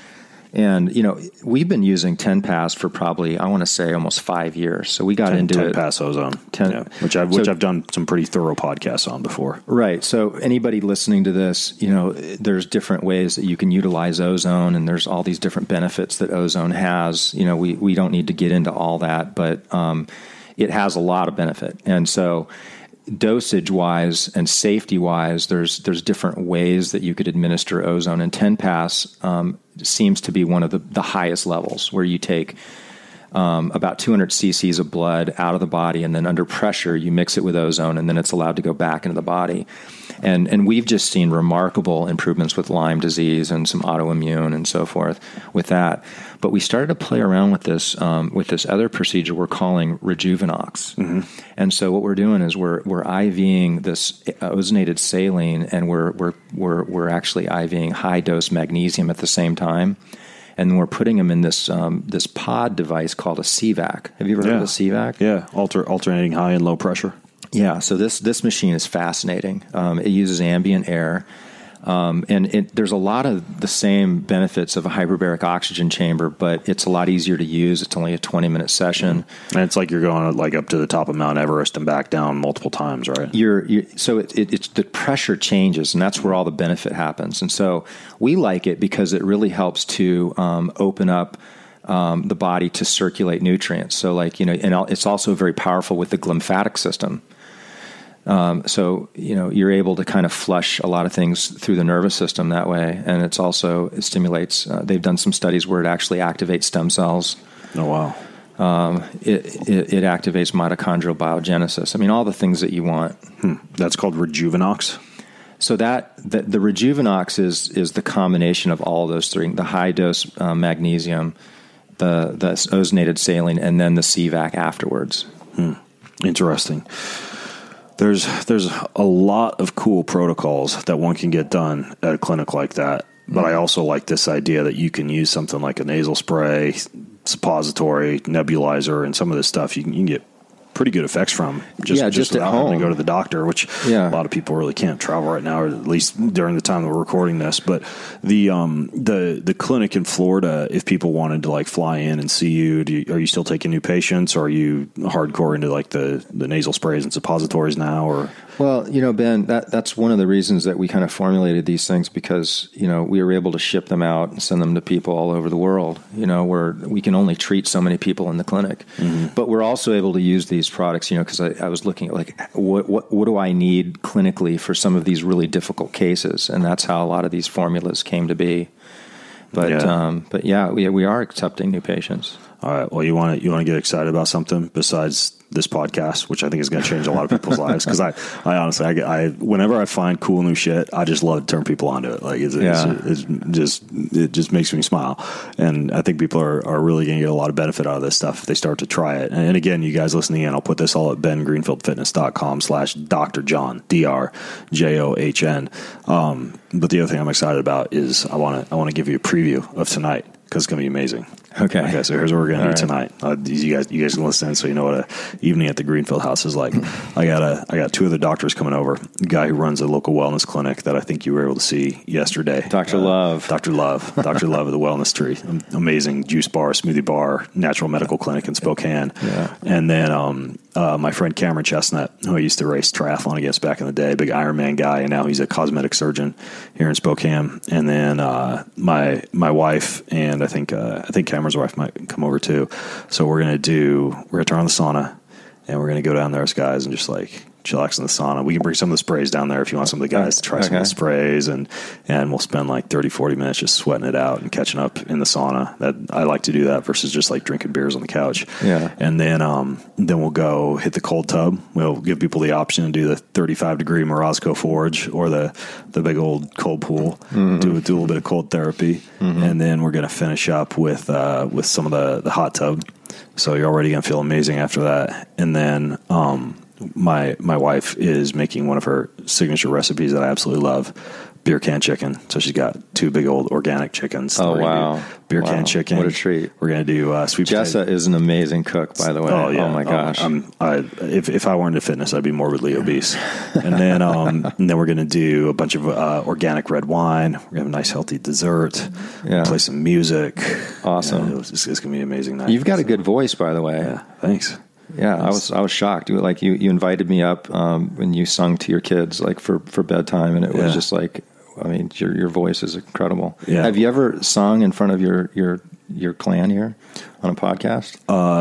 And, we've been using 10-pass for probably, I want to say almost 5 years. So we got into 10-pass ozone, which I've done some pretty thorough podcasts on before. Right. So anybody listening to this, there's different ways that you can utilize ozone, and there's all these different benefits that ozone has. We don't need to get into all that, but it has a lot of benefit. And so dosage-wise and safety-wise, there's different ways that you could administer ozone. And 10-pass seems to be one of the highest levels, where you take about 200 cc's of blood out of the body, and then under pressure, you mix it with ozone, and then it's allowed to go back into the body. And we've just seen remarkable improvements with Lyme disease and some autoimmune and so forth with that. But we started to play around with this other procedure we're calling Rejuvenox. Mm-hmm. And so what we're doing is we're IVing this ozonated saline, and we're actually IVing high dose magnesium at the same time. And we're putting them in this pod device called a CVAC. Have you ever heard of a CVAC? Yeah, alternating high and low pressure. Yeah, so this machine is fascinating. It uses ambient air, and there's a lot of the same benefits of a hyperbaric oxygen chamber, but it's a lot easier to use. It's only a 20-minute session. And it's like you're going like up to the top of Mount Everest and back down multiple times, right? So it's the pressure changes, and that's where all the benefit happens. And so we like it because it really helps to open up the body to circulate nutrients. So and it's also very powerful with the glymphatic system. So you're able to kind of flush a lot of things through the nervous system that way, and it stimulates. They've done some studies where it actually activates stem cells. Oh wow! It activates mitochondrial biogenesis. I mean, all the things that you want. That's called Rejuvenox. So the Rejuvenox is the combination of all of those three: the high dose magnesium, the ozonated saline, and then the CVAC afterwards. Interesting. There's a lot of cool protocols that one can get done at a clinic like that, but I also like this idea that you can use something like a nasal spray, suppository, nebulizer, and some of this stuff you can get pretty good effects from just at home. Having to go to the doctor, which a lot of people really can't travel right now, or at least during the time that we're recording this. But the clinic in Florida, if people wanted to like fly in and see you, are you still taking new patients, or are you hardcore into like the nasal sprays and suppositories now? Or well, Ben, that's one of the reasons that we kind of formulated these things, because we were able to ship them out and send them to people all over the world. Where we can only treat so many people in the clinic, but we're also able to use these products, because I was looking at like what do I need clinically for some of these really difficult cases, and that's how a lot of these formulas came to be. But yeah, we are accepting new patients. All right. Well, you want to get excited about something besides this podcast, which I think is going to change a lot of people's lives. Because I honestly, I whenever I find cool new shit, I just love to turn people onto it. Like it just makes me smile, and I think people are really going to get a lot of benefit out of this stuff if they start to try it. And again, you guys listening in, I'll put this all at bengreenfieldfitness.com/Dr. John DrJohn. But the other thing I'm excited about is I want to give you a preview of tonight, because it's going to be amazing. Okay, so here's what we're going to do tonight. You guys can listen so you know what a evening at the Greenfield house is like. I got two of the doctors coming over. A guy who runs a local wellness clinic that I think you were able to see yesterday. Dr. Love of the Wellness Tree. Amazing juice bar, smoothie bar, natural medical clinic in Spokane. Yeah. And then my friend Cameron Chestnut, who I used to race triathlon against back in the day, big Ironman guy, and now he's a cosmetic surgeon here in Spokane. And then my wife, and I think Cameron's wife might come over too. So we're gonna turn on the sauna, and we're gonna go down there as guys and just like chillax in the sauna. We can bring some of the sprays down there if you want some of the guys to try some of the sprays, and we'll spend like 30-40 minutes just sweating it out and catching up in the sauna. That I like to do that versus just like drinking beers on the couch. Yeah. And then we'll go hit the cold tub. We'll give people the option to do the 35-degree Morozco Forge or the big old cold pool. Mm-hmm. Do a little bit of cold therapy, and then we're gonna finish up with some of the hot tub. So you're already gonna feel amazing after that. And then my wife is making one of her signature recipes that I absolutely love, beer can chicken. So she's got two big old organic chickens. Oh, wow. Beer can chicken. What a treat. We're going to do sweet potato. Jessa is an amazing cook, by the way. Oh, yeah. Oh my gosh. If I weren't into fitness, I'd be morbidly obese. And then we're going to do a bunch of organic red wine. We're going to have a nice healthy dessert. Yeah. Play some music. Awesome. Yeah, it's going to be an amazing night. You've got a good voice, by the way. Yeah. Thanks. Yeah, I was shocked. Like you invited me up when you sung to your kids, like for bedtime, and it was just like, I mean, your voice is incredible. Yeah. Have you ever sung in front of your clan here on a podcast?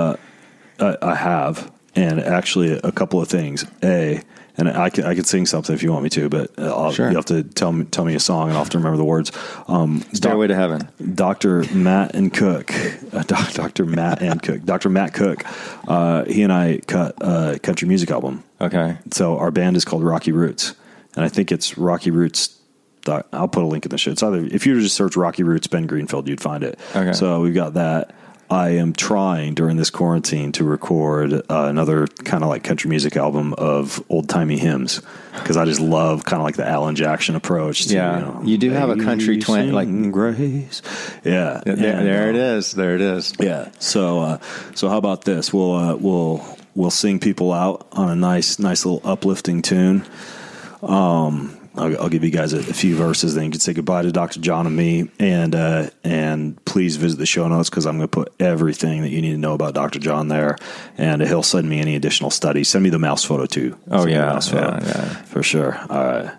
I have, and actually a couple of things. And I could sing something if you want me to, but sure. You have to tell me a song, and I'll have to remember the words. Stairway to Heaven. Dr. Matt Cook. Dr. Matt Cook. He and I cut a country music album. Okay. So our band is called Rocky Roots, and I think it's Rocky Roots. I'll put a link in the show. It's either, if you just search Rocky Roots Ben Greenfield, you'd find it. Okay. So we've got that. I am trying during this quarantine to record another kind of like country music album of old timey hymns, because I just love kind of like the Alan Jackson approach. To, you do have a country twang, like grace. Yeah, there it is. There it is. Yeah. So how about this? We'll sing people out on a nice little uplifting tune. I'll give you guys a few verses, then you can say goodbye to Dr. John and me, and please visit the show notes, because I'm going to put everything that you need to know about Dr. John there, and he'll send me any additional studies. Send me the mouse photo too. Oh yeah, for sure. All right.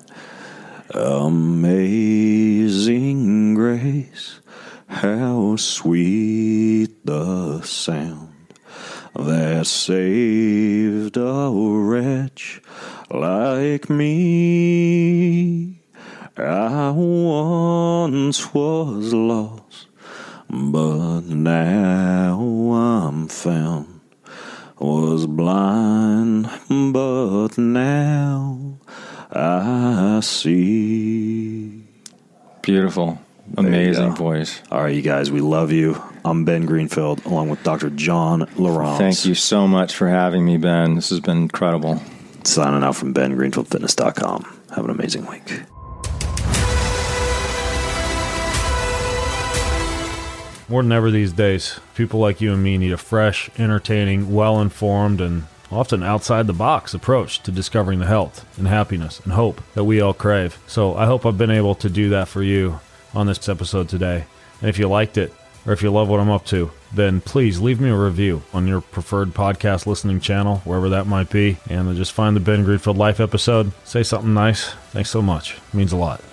Amazing grace, how sweet the sound that saved a wretch like me. I once was lost, but now I'm found. Was blind, but now I see. Beautiful. Amazing voice. All right, you guys, we love you. I'm Ben Greenfield, along with Dr. John Laurence. Thank you so much for having me, Ben. This has been incredible. Signing out from bengreenfieldfitness.com. Have an amazing week. More than ever these days, people like you and me need a fresh, entertaining, well-informed, and often outside-the-box approach to discovering the health and happiness and hope that we all crave. So I hope I've been able to do that for you on this episode today. And if you liked it, or if you love what I'm up to, then please leave me a review on your preferred podcast listening channel, wherever that might be, and just find the Ben Greenfield Life episode. Say something nice. Thanks so much. It means a lot.